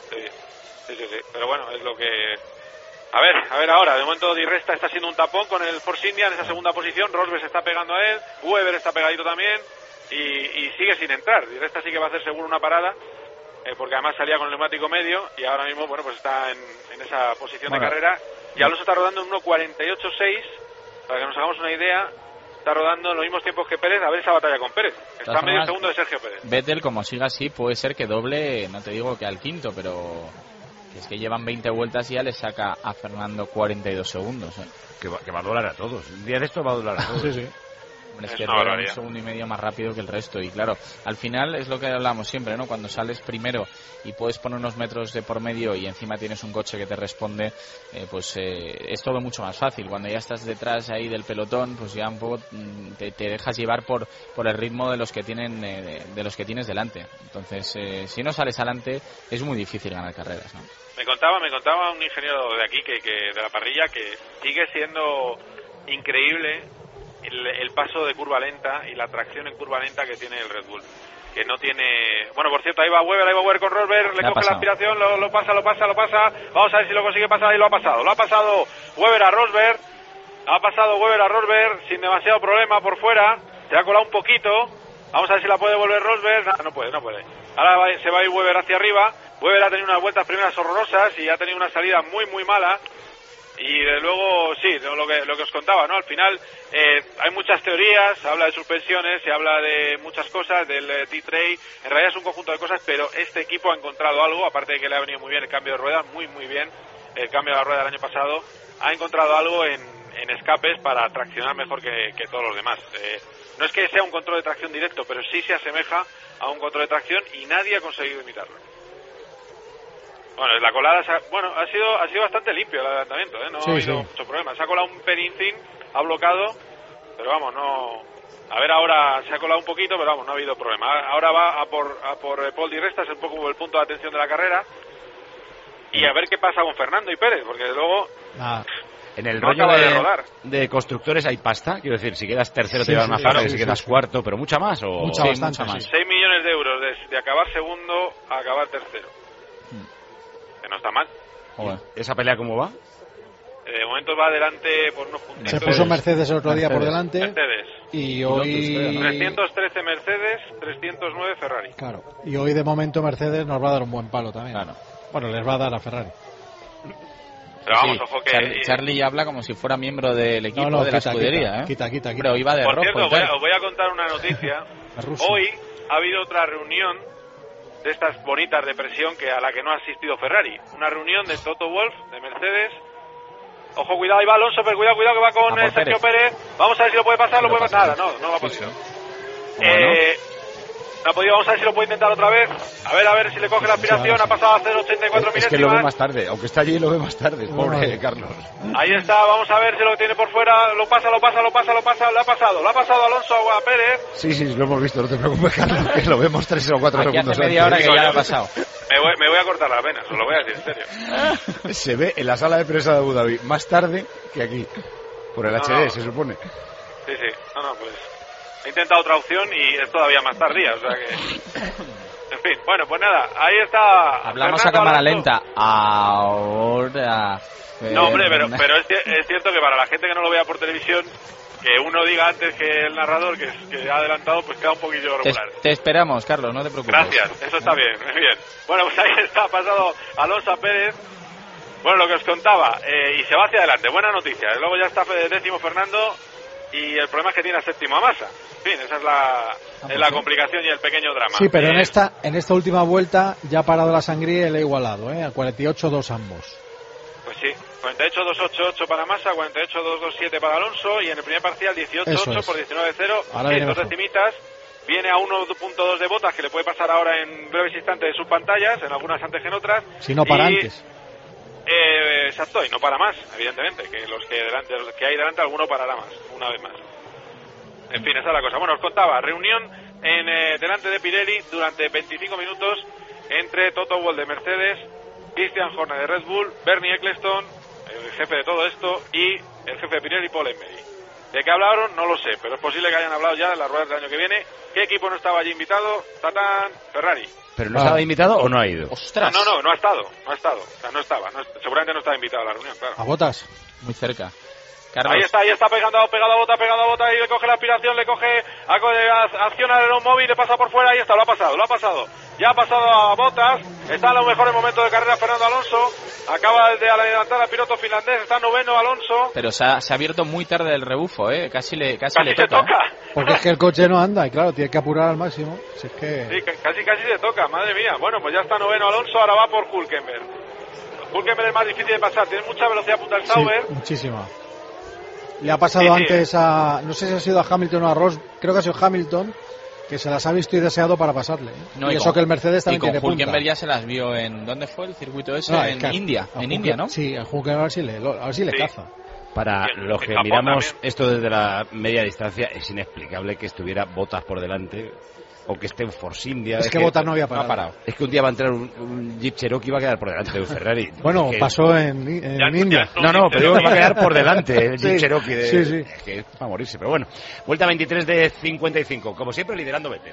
[SPEAKER 13] Sí. Pero bueno, es lo que... A ver ahora, de momento Di Resta está haciendo un tapón con el Force India en esa segunda posición. Rosberg se está pegando a él, Weber está pegadito también y sigue sin entrar. Di Resta sí que va a hacer seguro una parada, porque además salía con el neumático medio y ahora mismo bueno pues está en esa posición de carrera. Y Alonso está rodando en 1.48.6, para que nos hagamos una idea. Está rodando en los mismos tiempos que Pérez. A ver esa batalla con Pérez. Está a medio segundo de Sergio Pérez.
[SPEAKER 19] Vettel, como siga así, puede ser que doble, no te digo que al quinto, pero Que es que llevan 20 vueltas y ya le saca a Fernando 42 segundos.
[SPEAKER 2] Que va a doler a todos. El día de esto va a doler a todos.
[SPEAKER 12] Sí, sí.
[SPEAKER 19] Es que era un segundo y medio más rápido que el resto. Y claro, al final es lo que hablamos siempre, ¿no? Cuando sales primero y puedes poner unos metros de por medio y encima tienes un coche que te responde, es todo mucho más fácil. Cuando ya estás detrás ahí del pelotón, pues ya un poco te dejas llevar por el ritmo de los que tienen de los que tienes delante. Entonces, si no sales adelante, es muy difícil ganar carreras, ¿no?
[SPEAKER 13] Me contaba un ingeniero de aquí, que de la parrilla, que sigue siendo increíble el paso de curva lenta y la tracción en curva lenta que tiene el Red Bull, que no tiene... Bueno, por cierto, ahí va Weber con Rosberg, le coge la aspiración, lo pasa, vamos a ver si lo consigue pasar, y lo ha pasado Weber a Rosberg, sin demasiado problema por fuera, se ha colado un poquito, vamos a ver si la puede volver Rosberg, no puede, ahora se va a ir Weber hacia arriba. Weber ha tenido unas vueltas primeras horrorosas y ha tenido una salida muy mala. Y de luego, sí, lo que os contaba, ¿no? Al final hay muchas teorías, se habla de suspensiones, se habla de muchas cosas, del T-Tray, en realidad es un conjunto de cosas, pero este equipo ha encontrado algo, aparte de que le ha venido muy bien el cambio de rueda, muy bien, el cambio de la rueda del año pasado, ha encontrado algo en escapes para traccionar mejor que todos los demás. No es que sea un control de tracción directo, pero sí se asemeja a un control de tracción y nadie ha conseguido imitarlo. Bueno, la colada ha sido bastante limpio el adelantamiento, ¿eh? No ha habido mucho problema. Se ha colado un pelincín, ha bloqueado, pero vamos, no... A ver, ahora se ha colado un poquito, pero vamos, no ha habido problema. Ahora va a por Paul Di Resta, es un poco el punto de atención de la carrera. Y a ver qué pasa con Fernando y Pérez, porque luego...
[SPEAKER 2] En el
[SPEAKER 13] no
[SPEAKER 2] rollo
[SPEAKER 13] de
[SPEAKER 2] constructores hay pasta, quiero decir, si quedas tercero te llevas más pasta que si quedas cuarto, pero mucha más o...
[SPEAKER 12] Mucha más.
[SPEAKER 13] 6 millones de euros de acabar segundo a acabar tercero. Que no está mal.
[SPEAKER 2] ¿Esa pelea cómo va?
[SPEAKER 13] De momento va adelante por unos puntitos.
[SPEAKER 12] Se puso Mercedes el otro día por delante.
[SPEAKER 13] Mercedes.
[SPEAKER 12] Y hoy...
[SPEAKER 13] 313 Mercedes, 309 Ferrari.
[SPEAKER 12] Claro. Y hoy de momento Mercedes nos va a dar un buen palo también. Claro. Bueno, les va a dar a Ferrari.
[SPEAKER 13] Pero vamos, ojo que...
[SPEAKER 19] Charlie habla como si fuera miembro del equipo de la escudería.
[SPEAKER 12] Quita.
[SPEAKER 19] Pero iba de
[SPEAKER 13] por
[SPEAKER 19] rojo.
[SPEAKER 13] Cierto, os voy a contar una noticia. Hoy ha habido otra reunión de estas bonitas de presión a la que no ha asistido Ferrari. Una reunión de Toto Wolff, de Mercedes. Ojo, cuidado, ahí va Alonso, pero cuidado que va con Sergio Pérez. Vamos a ver si lo puede pasar, no va a poder. No ha podido, vamos a ver si lo puede intentar otra vez. A ver si le coge la aspiración. Ha pasado a 0,84 milésimas.
[SPEAKER 2] Es que lo ve más tarde, aunque está allí lo ve más tarde, pobre Carlos.
[SPEAKER 13] Ahí está, vamos a ver si lo tiene por fuera. Lo pasa. Le ha pasado Alonso a Pérez.
[SPEAKER 2] Sí, lo hemos visto, no te preocupes, Carlos, que lo vemos 3 o 4 segundos
[SPEAKER 19] hace media hora que ya lo ha pasado.
[SPEAKER 13] Me voy a cortar las venas, os lo voy a decir en serio.
[SPEAKER 2] Se ve en la sala de prensa de Abu Dhabi más tarde que aquí, por el HD, se supone.
[SPEAKER 13] Sí, pues... He intentado otra opción y es todavía más tardía, o sea que... En fin, bueno, pues nada, ahí está...
[SPEAKER 19] Hablamos a cámara lenta. Ahora...
[SPEAKER 13] No, hombre, pero es cierto que para la gente que no lo vea por televisión, que uno diga antes que el narrador que ha adelantado, pues queda un poquillo regular.
[SPEAKER 19] Te esperamos, Carlos, no te preocupes.
[SPEAKER 13] Gracias, eso está bien, muy bien. Bueno, pues ahí está, ha pasado Alonso a Pérez. Bueno, lo que os contaba, y se va hacia adelante, buena noticia. Luego ya está décimo Fernando y el problema es que tiene a séptimo a Massa. En fin, esa es la complicación y el pequeño drama.
[SPEAKER 12] Sí, pero en esta última vuelta ya ha parado la sangría y le ha igualado, a 48-2 ambos.
[SPEAKER 13] Pues sí, 48-2-8-8 para Massa, 48-2-2-7 para Alonso y en el primer parcial 18-8 por 19-0, 2 decimitas. Viene a 1.2 de Bottas, que le puede pasar ahora en breves instantes de sus pantallas, en algunas antes que en otras.
[SPEAKER 12] Si no para antes.
[SPEAKER 13] Exacto, y no para más, evidentemente, que los que hay delante alguno parará más, una vez más. En fin, esa es la cosa. Bueno, os contaba, reunión delante de Pirelli durante 25 minutos entre Toto Wolff de Mercedes, Christian Horner de Red Bull, Bernie Ecclestone, el jefe de todo esto, y el jefe de Pirelli, Paul Emery. ¿De qué hablaron? No lo sé, pero es posible que hayan hablado ya de las ruedas del año que viene. ¿Qué equipo no estaba allí invitado? ¡Tatán! Ferrari.
[SPEAKER 2] ¿Pero no estaba invitado o no ha ido?
[SPEAKER 19] ¡Ostras!
[SPEAKER 13] No ha estado. O sea, no estaba. Seguramente no estaba invitado a la reunión, claro.
[SPEAKER 12] ¿A Bottas?
[SPEAKER 19] Muy cerca. Carlos.
[SPEAKER 13] Ahí está pegado a Bottas y le coge la aspiración, acciona el aeromóvil, le pasa por fuera, ahí está, lo ha pasado. Ya ha pasado a Bottas, está en los mejores momentos de carrera Fernando Alonso, acaba de adelantar al piloto finlandés, está noveno Alonso.
[SPEAKER 19] Pero se ha abierto muy tarde el rebufo, casi le
[SPEAKER 13] toca.
[SPEAKER 12] Porque es que el coche no anda y claro, tiene que apurar al máximo. Si es que...
[SPEAKER 13] Sí, casi se toca, madre mía. Bueno, pues ya está noveno Alonso, ahora va por Hülkenberg. Hülkenberg es más difícil de pasar, tiene mucha velocidad punta el Sauber.
[SPEAKER 12] Sí, muchísima. Le ha pasado antes a, no sé si ha sido a Hamilton o a Ross, creo que ha sido Hamilton, que se las ha visto y deseado para pasarle.
[SPEAKER 19] No,
[SPEAKER 12] y eso que el Mercedes también tiene punta.
[SPEAKER 19] Hülkenberg ya se las vio en... ¿Dónde fue el circuito ese? En India. En India, ¿no?
[SPEAKER 12] Sí, a Hülkenberg a ver si le caza.
[SPEAKER 2] Para los que miramos esto desde la media distancia, es inexplicable que estuviera Bottas por delante o que esté en Force India.
[SPEAKER 12] Es que Bottas no había parado.
[SPEAKER 2] Es que un día va a entrar un Jeep Cherokee y va a quedar por delante de un Ferrari.
[SPEAKER 12] Bueno, pasó en India.
[SPEAKER 2] No, pero va a quedar por delante el Jeep Cherokee.
[SPEAKER 12] Sí.
[SPEAKER 2] Que es para morirse, pero bueno. Vuelta 23 de 55, como siempre liderando Vettel.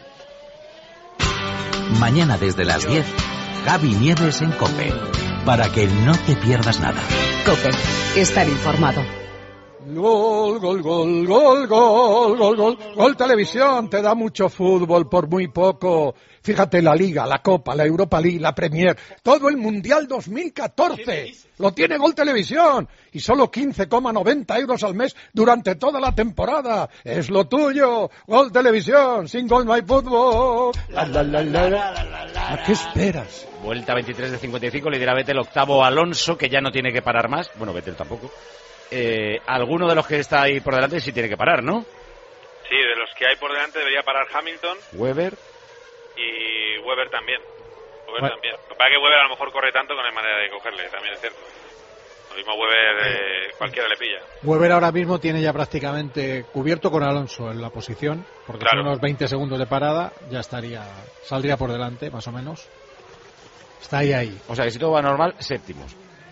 [SPEAKER 1] Mañana desde las 10, Javi Nieves en COPE. Para que no te pierdas nada.
[SPEAKER 16] COPE. Estar informado.
[SPEAKER 3] Gol, gol, gol, gol, gol, gol, gol. Gol Televisión te da mucho fútbol por muy poco. Fíjate, la Liga, la Copa, la Europa League, la Premier, todo el Mundial 2014. Lo tiene Gol Televisión. Y solo 15,90 euros al mes durante toda la temporada. Es lo tuyo. Gol Televisión. Sin gol no hay fútbol. ¿A qué esperas?
[SPEAKER 2] Vuelta 23 de 55, lidera Vettel, octavo Alonso, que ya no tiene que parar más. Bueno, Vettel tampoco. Alguno de los que está ahí por delante sí tiene que parar, ¿no?
[SPEAKER 13] Sí, de los que hay por delante debería parar Hamilton.
[SPEAKER 2] Weber.
[SPEAKER 13] Y Weber también. También. Lo que pasa es que Weber a lo mejor corre tanto que no hay manera de cogerle, también es cierto. Lo mismo Weber, cualquiera le pilla.
[SPEAKER 12] Weber ahora mismo tiene ya prácticamente cubierto con Alonso en la posición, porque son unos 20 segundos de parada, ya saldría por delante, más o menos. Está ahí.
[SPEAKER 2] O sea que si todo va normal, séptimos.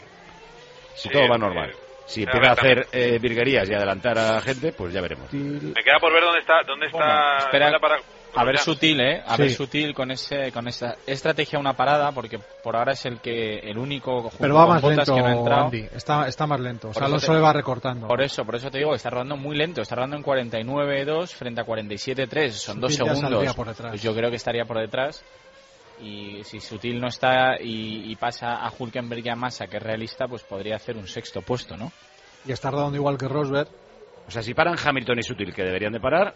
[SPEAKER 2] Si todo va normal. Si empieza a hacer virguerías y adelantar a gente, pues ya veremos.
[SPEAKER 13] Me queda por ver dónde está.
[SPEAKER 19] Espera, a ver Sutil, A ver Sutil con esa estrategia una parada, porque por ahora es el único.
[SPEAKER 12] Pero va más lento,
[SPEAKER 19] que no ha entrado.
[SPEAKER 12] Andy. Está más lento. O sea, Alonso le va recortando.
[SPEAKER 19] Por eso te digo que está rodando muy lento. Está rodando en 49.2 frente a 47.3. Son 2 segundos. Pues yo creo que estaría por detrás. Y si Sutil no está y pasa a Hülkenberg y a Massa, que es realista, pues podría hacer un sexto puesto, ¿no?
[SPEAKER 12] Y está rodando igual que Rosberg.
[SPEAKER 2] O sea, si paran Hamilton y Sutil, que deberían de parar,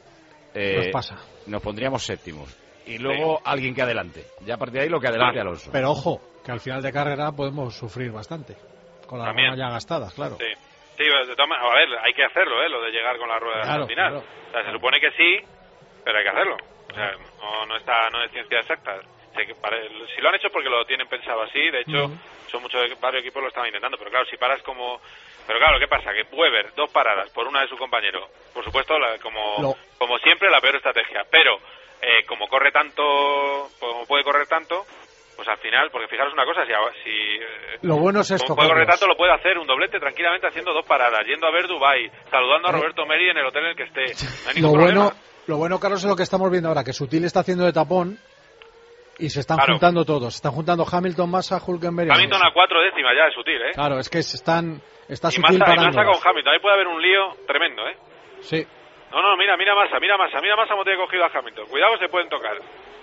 [SPEAKER 2] nos pondríamos séptimos. Y luego alguien que adelante. Ya a partir de ahí lo que adelante Alonso.
[SPEAKER 12] Pero ojo, que al final de carrera podemos sufrir bastante. Con las ruedas ya gastadas, claro.
[SPEAKER 13] Sí, de todas maneras, a ver, hay que hacerlo, lo de llegar con las ruedas al final. Claro. O sea, se supone que sí, pero hay que hacerlo. O sea, no es ciencia exacta. Si lo han hecho porque lo tienen pensado así, de hecho varios equipos lo estaban intentando, pero claro, si paras pero claro, ¿qué pasa? Que Weber, 2 paradas por una de su compañero, por supuesto, como siempre, la peor estrategia, pero como corre tanto, como puede correr tanto, pues al final, porque fijaros una cosa, si
[SPEAKER 12] lo bueno es esto,
[SPEAKER 13] como puede correr tanto, lo puede hacer un doblete tranquilamente haciendo 2 paradas, yendo a ver Dubái, saludando a Roberto Meri en el hotel en el que esté, no hay ningún problema.
[SPEAKER 12] Lo bueno, Carlos, es lo que estamos viendo ahora, que Sutil está haciendo de tapón. Y se están juntando todos. Se están juntando Hamilton, Massa, Hülkenberg.
[SPEAKER 13] Hamilton a 4 décimas ya es Sutil,
[SPEAKER 12] Claro, es que está Sutil
[SPEAKER 13] parando. Y
[SPEAKER 12] Massa
[SPEAKER 13] con Hamilton. Ahí puede haber un lío tremendo,
[SPEAKER 12] Sí.
[SPEAKER 13] No, mira Massa cómo tiene cogido a Hamilton. Cuidado que se pueden tocar.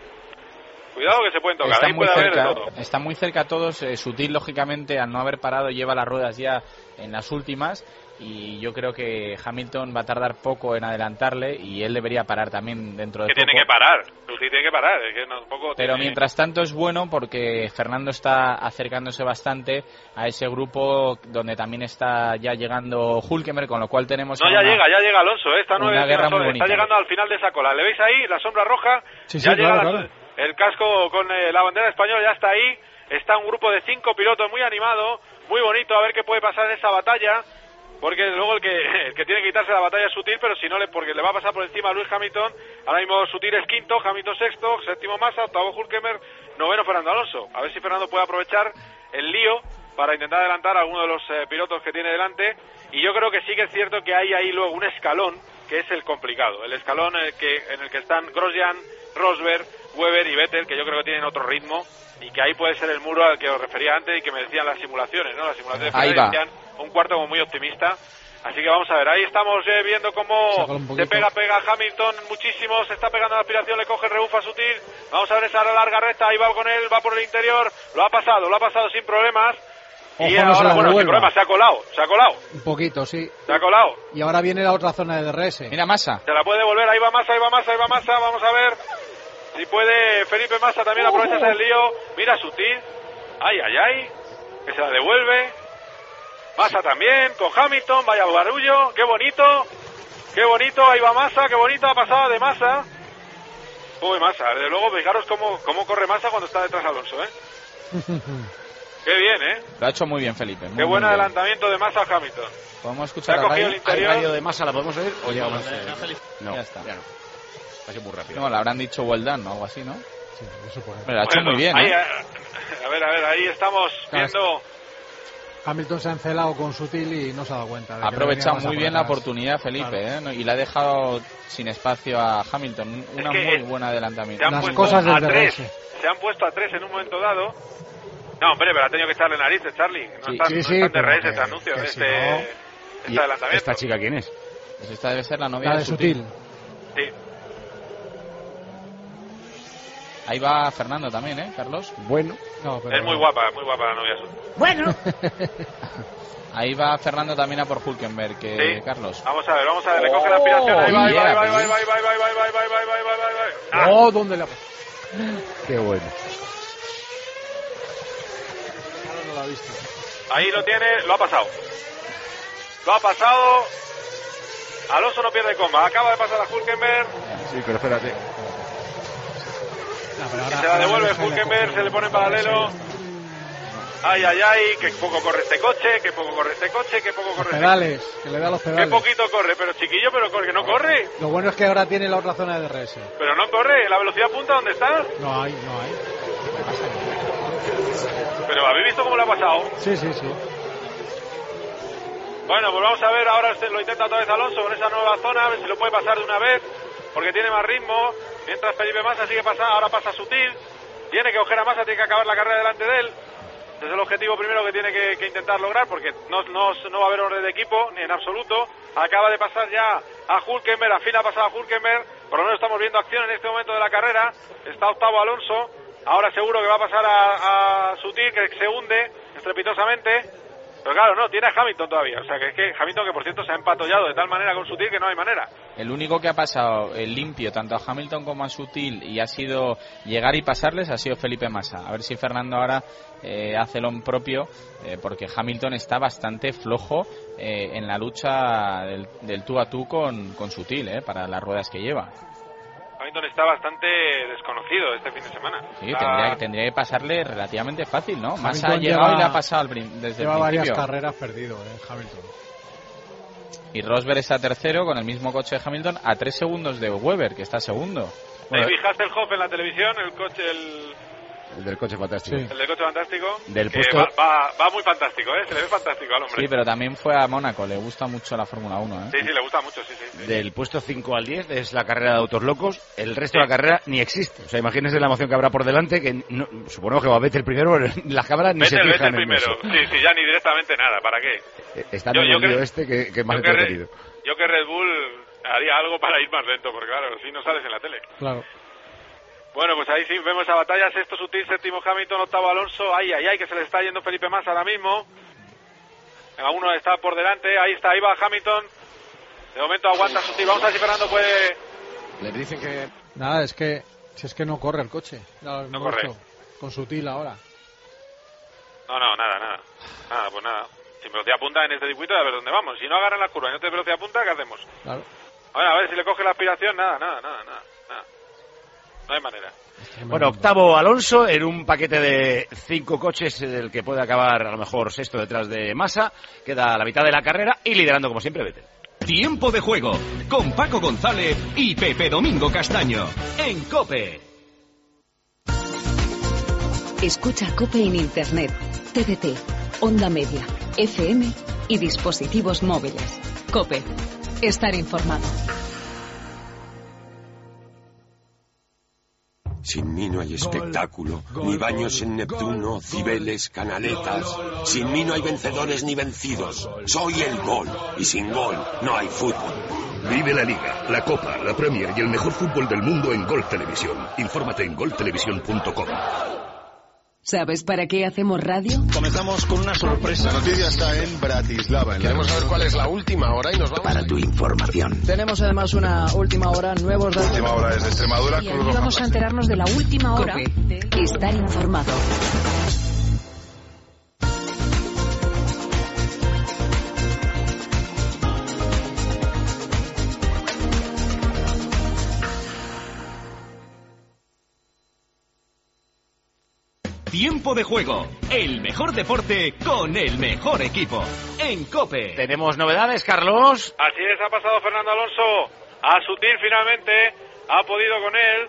[SPEAKER 19] Están muy cerca todos. Sutil, lógicamente, al no haber parado, lleva las ruedas ya en las últimas. Y yo creo que Hamilton va a tardar poco en adelantarle y él debería parar también dentro de poco.
[SPEAKER 13] Tiene que parar, Sutil tiene que parar. Es que
[SPEAKER 19] Pero mientras tanto es bueno porque Fernando está acercándose bastante a ese grupo donde también está ya llegando Hülkenberg, con lo cual tenemos...
[SPEAKER 13] ya llega Alonso, está
[SPEAKER 19] está
[SPEAKER 13] llegando al final de esa cola. ¿Le veis ahí la sombra roja?
[SPEAKER 12] Sí, llega
[SPEAKER 13] claro. El casco con la bandera española ya está ahí. Está un grupo de 5 pilotos muy animado, muy bonito, a ver qué puede pasar en esa batalla. Porque luego el que tiene que quitarse la batalla es Sutil, pero si no, porque le va a pasar por encima a Lewis Hamilton. Ahora mismo Sutil es quinto, Hamilton sexto, séptimo Massa, octavo Hülkenberg, noveno Fernando Alonso. A ver si Fernando puede aprovechar el lío para intentar adelantar a alguno de los pilotos que tiene delante. Y yo creo que sí que es cierto que hay ahí luego un escalón que es el complicado. El escalón en el que están Grosjean, Rosberg, Weber y Vettel, que yo creo que tienen otro ritmo. Y que ahí puede ser el muro al que os refería antes y que me decían las simulaciones, ¿no? Las simulaciones de decían un cuarto como muy optimista. Así que vamos a ver, ahí estamos viendo cómo se pega Hamilton muchísimo, se está pegando la aspiración, le coge el rebufo a Sutil. Vamos a ver esa larga recta, ahí va con él, va por el interior, lo ha pasado sin problemas. Y ahora, sin problemas, se ha colado.
[SPEAKER 12] Un poquito, sí.
[SPEAKER 13] Se ha colado.
[SPEAKER 12] Y ahora viene la otra zona de DRS.
[SPEAKER 19] Mira Massa.
[SPEAKER 13] Se la puede devolver, ahí va Massa, vamos a ver. Si puede Felipe Massa también aprovecharse del lío. Mira Sutil. Ay. que se la devuelve. Massa también, con Hamilton, vaya barullo, qué bonito, ahí va Massa, qué bonito ha pasado de Massa. Uy, Massa, desde luego, fijaros cómo corre Massa cuando está detrás Alonso, Qué bien,
[SPEAKER 19] Lo ha hecho muy bien Felipe.
[SPEAKER 13] Qué buen adelantamiento de Massa a Hamilton.
[SPEAKER 19] ¿Podemos escuchar
[SPEAKER 13] la radio?
[SPEAKER 2] ¿Hay radio de Massa? ¿La podemos oír? ¿O llegamos?
[SPEAKER 19] No, ya está.
[SPEAKER 2] Ya no. Ha sido muy rápido.
[SPEAKER 19] No, le habrán dicho well done o algo así, ¿no?
[SPEAKER 12] Sí, eso puede.
[SPEAKER 19] Pero lo ha hecho muy bien,
[SPEAKER 13] ahí, a ver, ahí estamos viendo...
[SPEAKER 12] Hamilton se ha encelado con Sutil y no se ha dado cuenta.
[SPEAKER 19] Ha aprovechado muy bien la oportunidad Felipe, y le ha dejado sin espacio a Hamilton. Una muy buena adelantamiento.
[SPEAKER 12] Las cosas del DRS.
[SPEAKER 13] Se han puesto a 3 en un momento dado. No, hombre, pero ha tenido que echarle narices, Charlie. No está en DRS este anuncio, este adelantamiento.
[SPEAKER 2] ¿Esta chica quién es?
[SPEAKER 19] Pues esta debe ser la novia
[SPEAKER 12] de Sutil.
[SPEAKER 13] Sí.
[SPEAKER 19] Ahí va Fernando también, Carlos.
[SPEAKER 2] Bueno.
[SPEAKER 13] No, pero... Es muy guapa la novia Sutil.
[SPEAKER 20] Bueno.
[SPEAKER 19] Ahí va Fernando también a por Hülkenberg, Carlos.
[SPEAKER 13] Vamos a ver, le coge la aspiración. Ahí va.
[SPEAKER 12] Oh, ¿dónde la...
[SPEAKER 2] Qué bueno.
[SPEAKER 12] No lo ha visto.
[SPEAKER 13] Ahí lo tiene, lo ha pasado. Alonso no pierde coma, acaba de pasar a Hülkenberg.
[SPEAKER 2] Sí, pero espérate.
[SPEAKER 13] Se la devuelve Hülkenberg, se le pone en paralelo. Ay, que poco corre este coche, que poco corre
[SPEAKER 12] pedales, que le da los pedales.
[SPEAKER 13] Qué poquito corre, pero chiquillo, que no corre.
[SPEAKER 12] Lo bueno es que ahora tiene la otra zona de DRS.
[SPEAKER 13] Pero no corre, la velocidad punta, ¿dónde está?
[SPEAKER 12] No hay.
[SPEAKER 13] Pero ¿habéis visto cómo le ha pasado?
[SPEAKER 12] Sí.
[SPEAKER 13] Bueno, pues vamos a ver, ahora lo intenta otra vez Alonso con esa nueva zona, a ver si lo puede pasar de una vez, porque tiene más ritmo, mientras Felipe Massa sigue pasando, ahora pasa Sutil, tiene que coger a Massa, tiene que acabar la carrera delante de él. Es el objetivo primero que tiene que intentar lograr, porque no va a haber orden de equipo, ni en absoluto. Acaba de pasar ya a Hülkenberg, a fin ha pasado a Hülkenberg, por lo menos estamos viendo acción en este momento de la carrera. Está octavo Alonso, ahora seguro que va a pasar a Sutil, que se hunde estrepitosamente. Pero claro, no, tiene a Hamilton todavía. O sea, que es que Hamilton, que por cierto se ha empatollado de tal manera con Sutil que no hay manera.
[SPEAKER 19] El único que ha pasado limpio tanto a Hamilton como a Sutil y ha sido llegar y pasarles ha sido Felipe Massa. A ver si Fernando ahora hace lo propio, porque Hamilton está bastante flojo en la lucha del tú a tú con Sutil, para las ruedas que lleva.
[SPEAKER 13] Hamilton está bastante desconocido este fin de semana.
[SPEAKER 19] Sí, tendría que pasarle relativamente fácil, ¿no? Massa ha llegado y le ha pasado desde el principio.
[SPEAKER 12] Lleva varias carreras perdido, Hamilton.
[SPEAKER 19] Y Rosberg está tercero con el mismo coche de Hamilton a 3 segundos de Webber, que está segundo.
[SPEAKER 13] Bueno, ¿te fijaste el Hoff en la televisión?
[SPEAKER 2] El del coche fantástico.
[SPEAKER 13] Sí. El del coche fantástico.
[SPEAKER 2] Del puesto...
[SPEAKER 13] va muy fantástico, se le ve fantástico al hombre.
[SPEAKER 19] Sí, pero también fue a Mónaco, le gusta mucho la Fórmula 1.
[SPEAKER 13] Sí, le gusta mucho, sí.
[SPEAKER 2] Del puesto 5 al 10 es la carrera de autos locos, el resto de la carrera ni existe. O sea, imagínense la emoción que habrá por delante, que suponemos que va a Vettel primero, las cámaras ni se fijan en eso.
[SPEAKER 13] Sí, ya ni directamente nada, ¿para qué?
[SPEAKER 2] Está en el lío que más entretenido.
[SPEAKER 13] Yo que Red Bull haría algo para ir más lento, porque claro, si no sales en la tele.
[SPEAKER 12] Claro.
[SPEAKER 13] Bueno, pues ahí sí vemos esa batalla, sexto Sutil, séptimo Hamilton, octavo Alonso, ahí, que se le está yendo Felipe Massa ahora mismo. Uno está por delante, ahí va Hamilton. De momento aguanta Sutil, vamos a ver si Fernando puede...
[SPEAKER 2] Les dicen que...
[SPEAKER 12] Nada, es que no corre el coche.
[SPEAKER 13] No corre.
[SPEAKER 12] Con Sutil ahora.
[SPEAKER 13] No, nada. Pues nada. Sin velocidad punta en este circuito, a ver dónde vamos. Si no agarran la curva y no te velocidad punta, ¿qué hacemos?
[SPEAKER 12] Claro.
[SPEAKER 13] Bueno, a ver si le coge la aspiración, nada. No hay manera.
[SPEAKER 2] Bueno, octavo Alonso en un paquete de 5 coches del que puede acabar a lo mejor sexto detrás de Massa. Queda a la mitad de la carrera y liderando como siempre Vettel.
[SPEAKER 14] Tiempo de juego con Paco González y Pepe Domingo Castaño en COPE.
[SPEAKER 16] Escucha COPE en Internet, TDT, Onda Media, FM y dispositivos móviles. COPE. Estar informado.
[SPEAKER 5] Sin mí no hay espectáculo, ni baños en Neptuno, Cibeles, canaletas. Sin mí no hay vencedores ni vencidos. Soy el gol, y sin gol no hay fútbol.
[SPEAKER 15] Vive la Liga, la Copa, la Premier y el mejor fútbol del mundo en Gol Televisión. Infórmate en goltelevisión.com.
[SPEAKER 16] ¿Sabes para qué hacemos radio?
[SPEAKER 23] Comenzamos con una sorpresa. La noticia está en Bratislava.
[SPEAKER 5] Queremos saber cuál es la última hora y nos vamos...
[SPEAKER 1] Para tu información.
[SPEAKER 24] Tenemos además una última hora, nuevos datos.
[SPEAKER 23] La última hora es de Extremadura.
[SPEAKER 24] Y aquí vamos a enterarnos de la última hora.
[SPEAKER 16] COPE. Estar informado.
[SPEAKER 14] Tiempo de juego. El mejor deporte con el mejor equipo. En COPE.
[SPEAKER 2] Tenemos novedades, Carlos.
[SPEAKER 13] Así es, ha pasado Fernando Alonso a Sutil finalmente. Ha podido con él.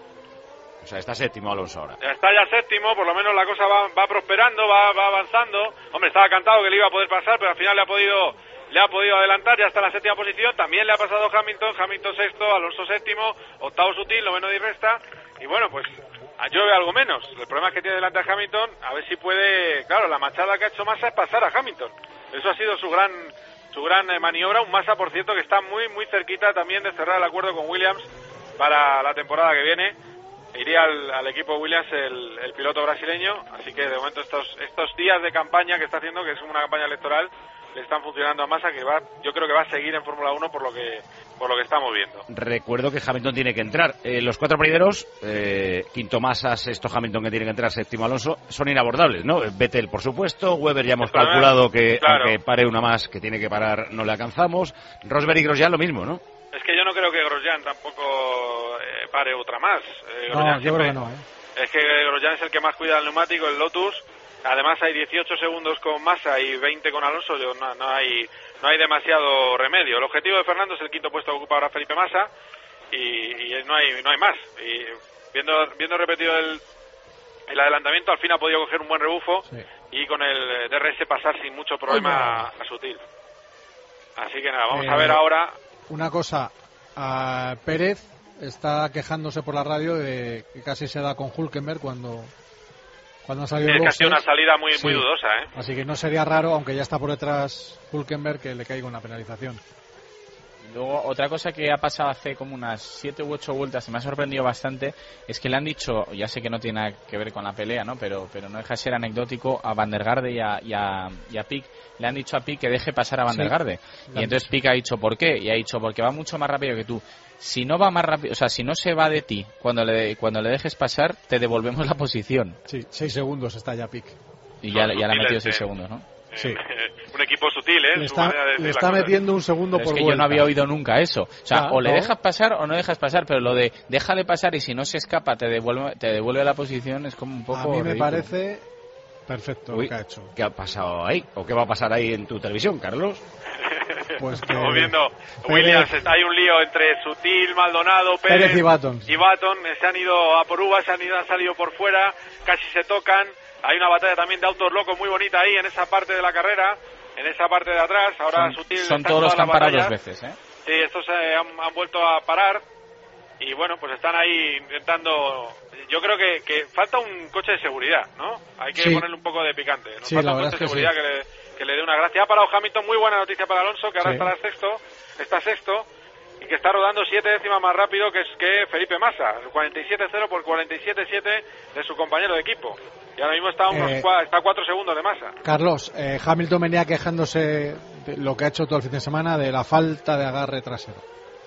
[SPEAKER 2] O sea, está séptimo Alonso ahora.
[SPEAKER 13] Está ya séptimo, por lo menos la cosa va prosperando, va avanzando. Hombre, estaba cantado que le iba a poder pasar, pero al final le ha podido adelantar, ya está en la séptima posición. También le ha pasado Hamilton sexto, Alonso séptimo, octavo Sutil, noveno Di Resta. Y bueno, pues yo veo algo menos. El problema es que tiene delante a Hamilton, a ver si puede... Claro, la machada que ha hecho Massa es pasar a Hamilton. Eso ha sido su gran maniobra. Un Massa, por cierto, que está muy cerquita también de cerrar el acuerdo con Williams para la temporada que viene. Iría al equipo Williams el piloto brasileño, así que de momento estos días de campaña que está haciendo, que es una campaña electoral, le están funcionando a Massa, que yo creo que va a seguir en Fórmula 1 por lo que estamos viendo.
[SPEAKER 2] Recuerdo que Hamilton tiene que entrar. Los cuatro primeros, quinto Massa, sexto Hamilton que tiene que entrar, séptimo Alonso, son inabordables, ¿no? Vettel, por supuesto, Webber ya hemos calculado que claro, aunque pare una más que tiene que parar, no le alcanzamos. Rosberg y Grosjean lo mismo, ¿no?
[SPEAKER 13] Es que yo no creo que Grosjean tampoco pare otra más.
[SPEAKER 12] No, yo creo que no.
[SPEAKER 13] Es que Grosjean es el que más cuida el neumático, el Lotus. Además hay 18 segundos con Massa y 20 con Alonso. No hay demasiado remedio. El objetivo de Fernando es el quinto puesto que ocupa ahora Felipe Massa y no hay más. Y viendo repetido el adelantamiento, al fin ha podido coger un buen rebufo, sí, y con el DRS pasar sin mucho problema a Sutil. Así que nada, vamos a ver ahora.
[SPEAKER 12] Una cosa, Pérez está quejándose por la radio de que casi se da con Hülkenberg cuando ha salido el boxes.
[SPEAKER 13] Es casi una salida muy dudosa, ¿eh?
[SPEAKER 12] Así que no sería raro, aunque ya está por detrás Hülkenberg, que le caiga una penalización.
[SPEAKER 19] Luego, otra cosa que ha pasado hace como unas 7 u 8 vueltas y me ha sorprendido bastante es que le han dicho, ya sé que no tiene nada que ver con la pelea, ¿no? Pero no deja de ser anecdótico, a Van der Garde y a Pic. Le han dicho a Pic que deje pasar a Van der Garde. Y entonces Pic ha dicho, ¿por qué? Y ha dicho, porque va mucho más rápido que tú. Si no va más rápido, o sea, si no se va de ti cuando le dejes pasar, te devolvemos la posición.
[SPEAKER 12] Sí, 6 segundos está ya Pic.
[SPEAKER 19] Y ya le ha metido 6 segundos, ¿no?
[SPEAKER 12] Sí.
[SPEAKER 13] Un equipo sutil, ¿eh?
[SPEAKER 12] Le está metiendo un segundo por vuelta.
[SPEAKER 19] Es que yo no había oído nunca eso. O sea, o le dejas pasar o no dejas pasar, pero lo de déjale pasar y si no se escapa te devuelve la posición es como un poco
[SPEAKER 12] A mí me
[SPEAKER 19] ridículo.
[SPEAKER 12] parece perfecto lo que ha hecho.
[SPEAKER 2] ¿Qué ha pasado ahí? ¿O qué va a pasar ahí en tu televisión, Carlos?
[SPEAKER 12] Pues que
[SPEAKER 13] estamos viendo Williams, hay un lío entre Sutil, Maldonado, Pérez
[SPEAKER 12] y Baton.
[SPEAKER 13] Se han ido a por uvas, han salido por fuera, casi se tocan. Hay una batalla también de autos locos muy bonita ahí en esa parte de la carrera, en esa parte de atrás. Ahora Sutil
[SPEAKER 19] son todos los que han parado 2 veces, ¿eh?
[SPEAKER 13] Sí, estos han vuelto a parar y bueno, pues están ahí intentando. Yo creo que falta un coche de seguridad, ¿no? Hay que ponerle un poco de picante. Nos falta un coche de seguridad que le dé una gracia. Ha parado Hamilton, muy buena noticia para Alonso, que ahora está sexto y que está rodando 7 décimas más rápido que Felipe Massa, el 47.0 por 47.7 de su compañero de equipo. Y ahora mismo está a 4 segundos de Massa.
[SPEAKER 12] Carlos, Hamilton venía quejándose de lo que ha hecho todo el fin de semana, de la falta de agarre trasero.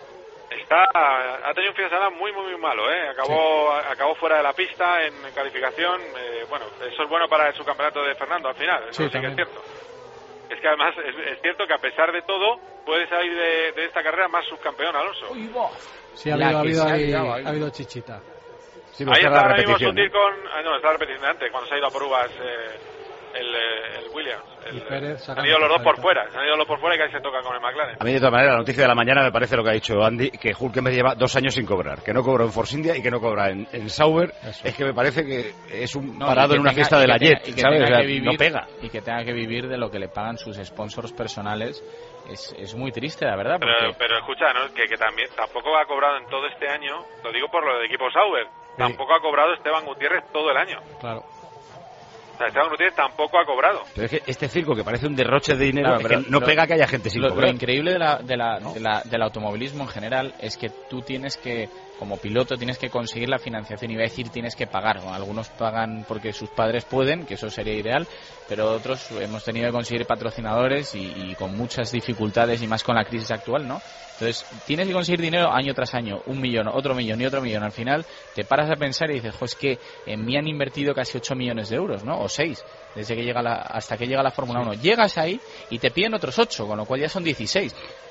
[SPEAKER 13] Ha tenido un fin de semana muy malo, ¿eh? Acabó fuera de la pista en calificación. Bueno, eso es bueno para su campeonato de Fernando al final, eso sí que es cierto. Es que además es cierto que a pesar de todo puede salir de esta carrera más subcampeón Alonso.
[SPEAKER 12] Sí, ha habido chichita.
[SPEAKER 2] Sí,
[SPEAKER 13] ahí está ahora mismo Sutil con... está la repetición de antes, cuando se ha ido a por uvas el Williams. Se han ido los dos por fuera, y que ahí se toca con el McLaren.
[SPEAKER 2] A mí, de todas maneras, la noticia de la mañana me parece lo que ha dicho Andy, que Hülkenberg lleva 2 años sin cobrar, que no cobró en Force India y que no cobra en Sauber. Eso. Es que me parece que es un parado en una fiesta de la Jet, ¿sabes? No pega.
[SPEAKER 19] Y que tenga que vivir de lo que le pagan sus sponsors personales. Es muy triste, la verdad.
[SPEAKER 13] Pero escucha, ¿no? que también tampoco ha cobrado en todo este año, lo digo por lo del equipo Sauber, tampoco ha cobrado Esteban Gutiérrez todo el año.
[SPEAKER 12] Claro.
[SPEAKER 13] O sea, Esteban Gutiérrez tampoco ha cobrado.
[SPEAKER 2] Pero es que este circo, que parece un derroche de dinero, es que no pega que haya gente sin cobrar.
[SPEAKER 19] Lo increíble del automovilismo en general es que tú tienes que, como piloto, tienes que conseguir la financiación. Iba a decir tienes que pagar. Bueno, algunos pagan porque sus padres pueden, que eso sería ideal, pero otros hemos tenido que conseguir patrocinadores y con muchas dificultades y más con la crisis actual, ¿no? Entonces, tienes que conseguir dinero año tras año, 1 millón, otro millón y otro millón. Al final te paras a pensar y dices, es que en mí han invertido casi 8 millones de euros, ¿no? O 6, desde que hasta que llega la Fórmula 1. Llegas ahí y te piden otros 8, con lo cual ya son 16.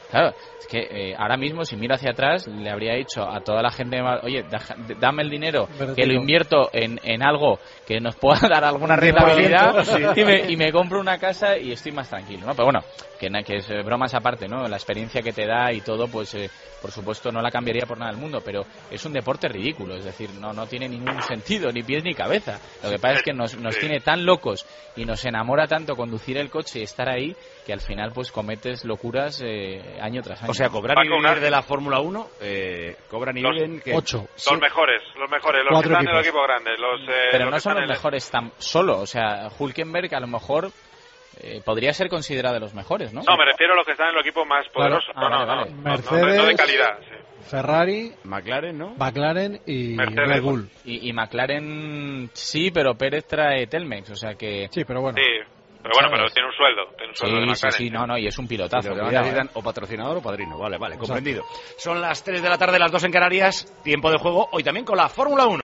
[SPEAKER 19] Claro, es que ahora mismo, si miro hacia atrás, le habría dicho a toda la gente, oye, dame el dinero, que lo invierto en algo que nos pueda dar alguna rentabilidad, sí. y me compro una casa y estoy más tranquilo, ¿no? Pero bueno, que es bromas aparte, ¿no? La experiencia que te da y todo, pues por supuesto no la cambiaría por nada del mundo, pero es un deporte ridículo, es decir, no tiene ningún sentido, ni pies ni cabeza. Lo que pasa es que nos tiene tan locos y nos enamora tanto conducir el coche y estar ahí, que al final pues cometes locuras año tras año.
[SPEAKER 2] O sea, cobrar y vivir de la Fórmula 1, cobran y viven...
[SPEAKER 12] 8.
[SPEAKER 13] Los mejores, los que están en el equipo grande.
[SPEAKER 19] Pero no son los mejores tan solo, o sea, Hülkenberg a lo mejor... podría ser considerado de los mejores, ¿no?
[SPEAKER 13] No, me refiero a los que están en el equipo más poderoso.
[SPEAKER 19] Claro. Vale.
[SPEAKER 12] Mercedes,
[SPEAKER 13] no de calidad. Sí.
[SPEAKER 12] Ferrari,
[SPEAKER 2] McLaren, ¿no?
[SPEAKER 12] McLaren y
[SPEAKER 13] Mercedes.
[SPEAKER 12] Red Bull.
[SPEAKER 19] Y McLaren sí, pero Pérez trae Telmex, o sea que...
[SPEAKER 12] Sí, pero bueno.
[SPEAKER 13] Sí. Pero bueno, pero tiene un sueldo de McLaren.
[SPEAKER 19] Sí, no, y es un pilotazo.
[SPEAKER 2] Necesitan o patrocinador o padrino. Vale, comprendido. Son las 3 de la tarde, las 2 en Canarias, tiempo de juego, hoy también con la Fórmula 1.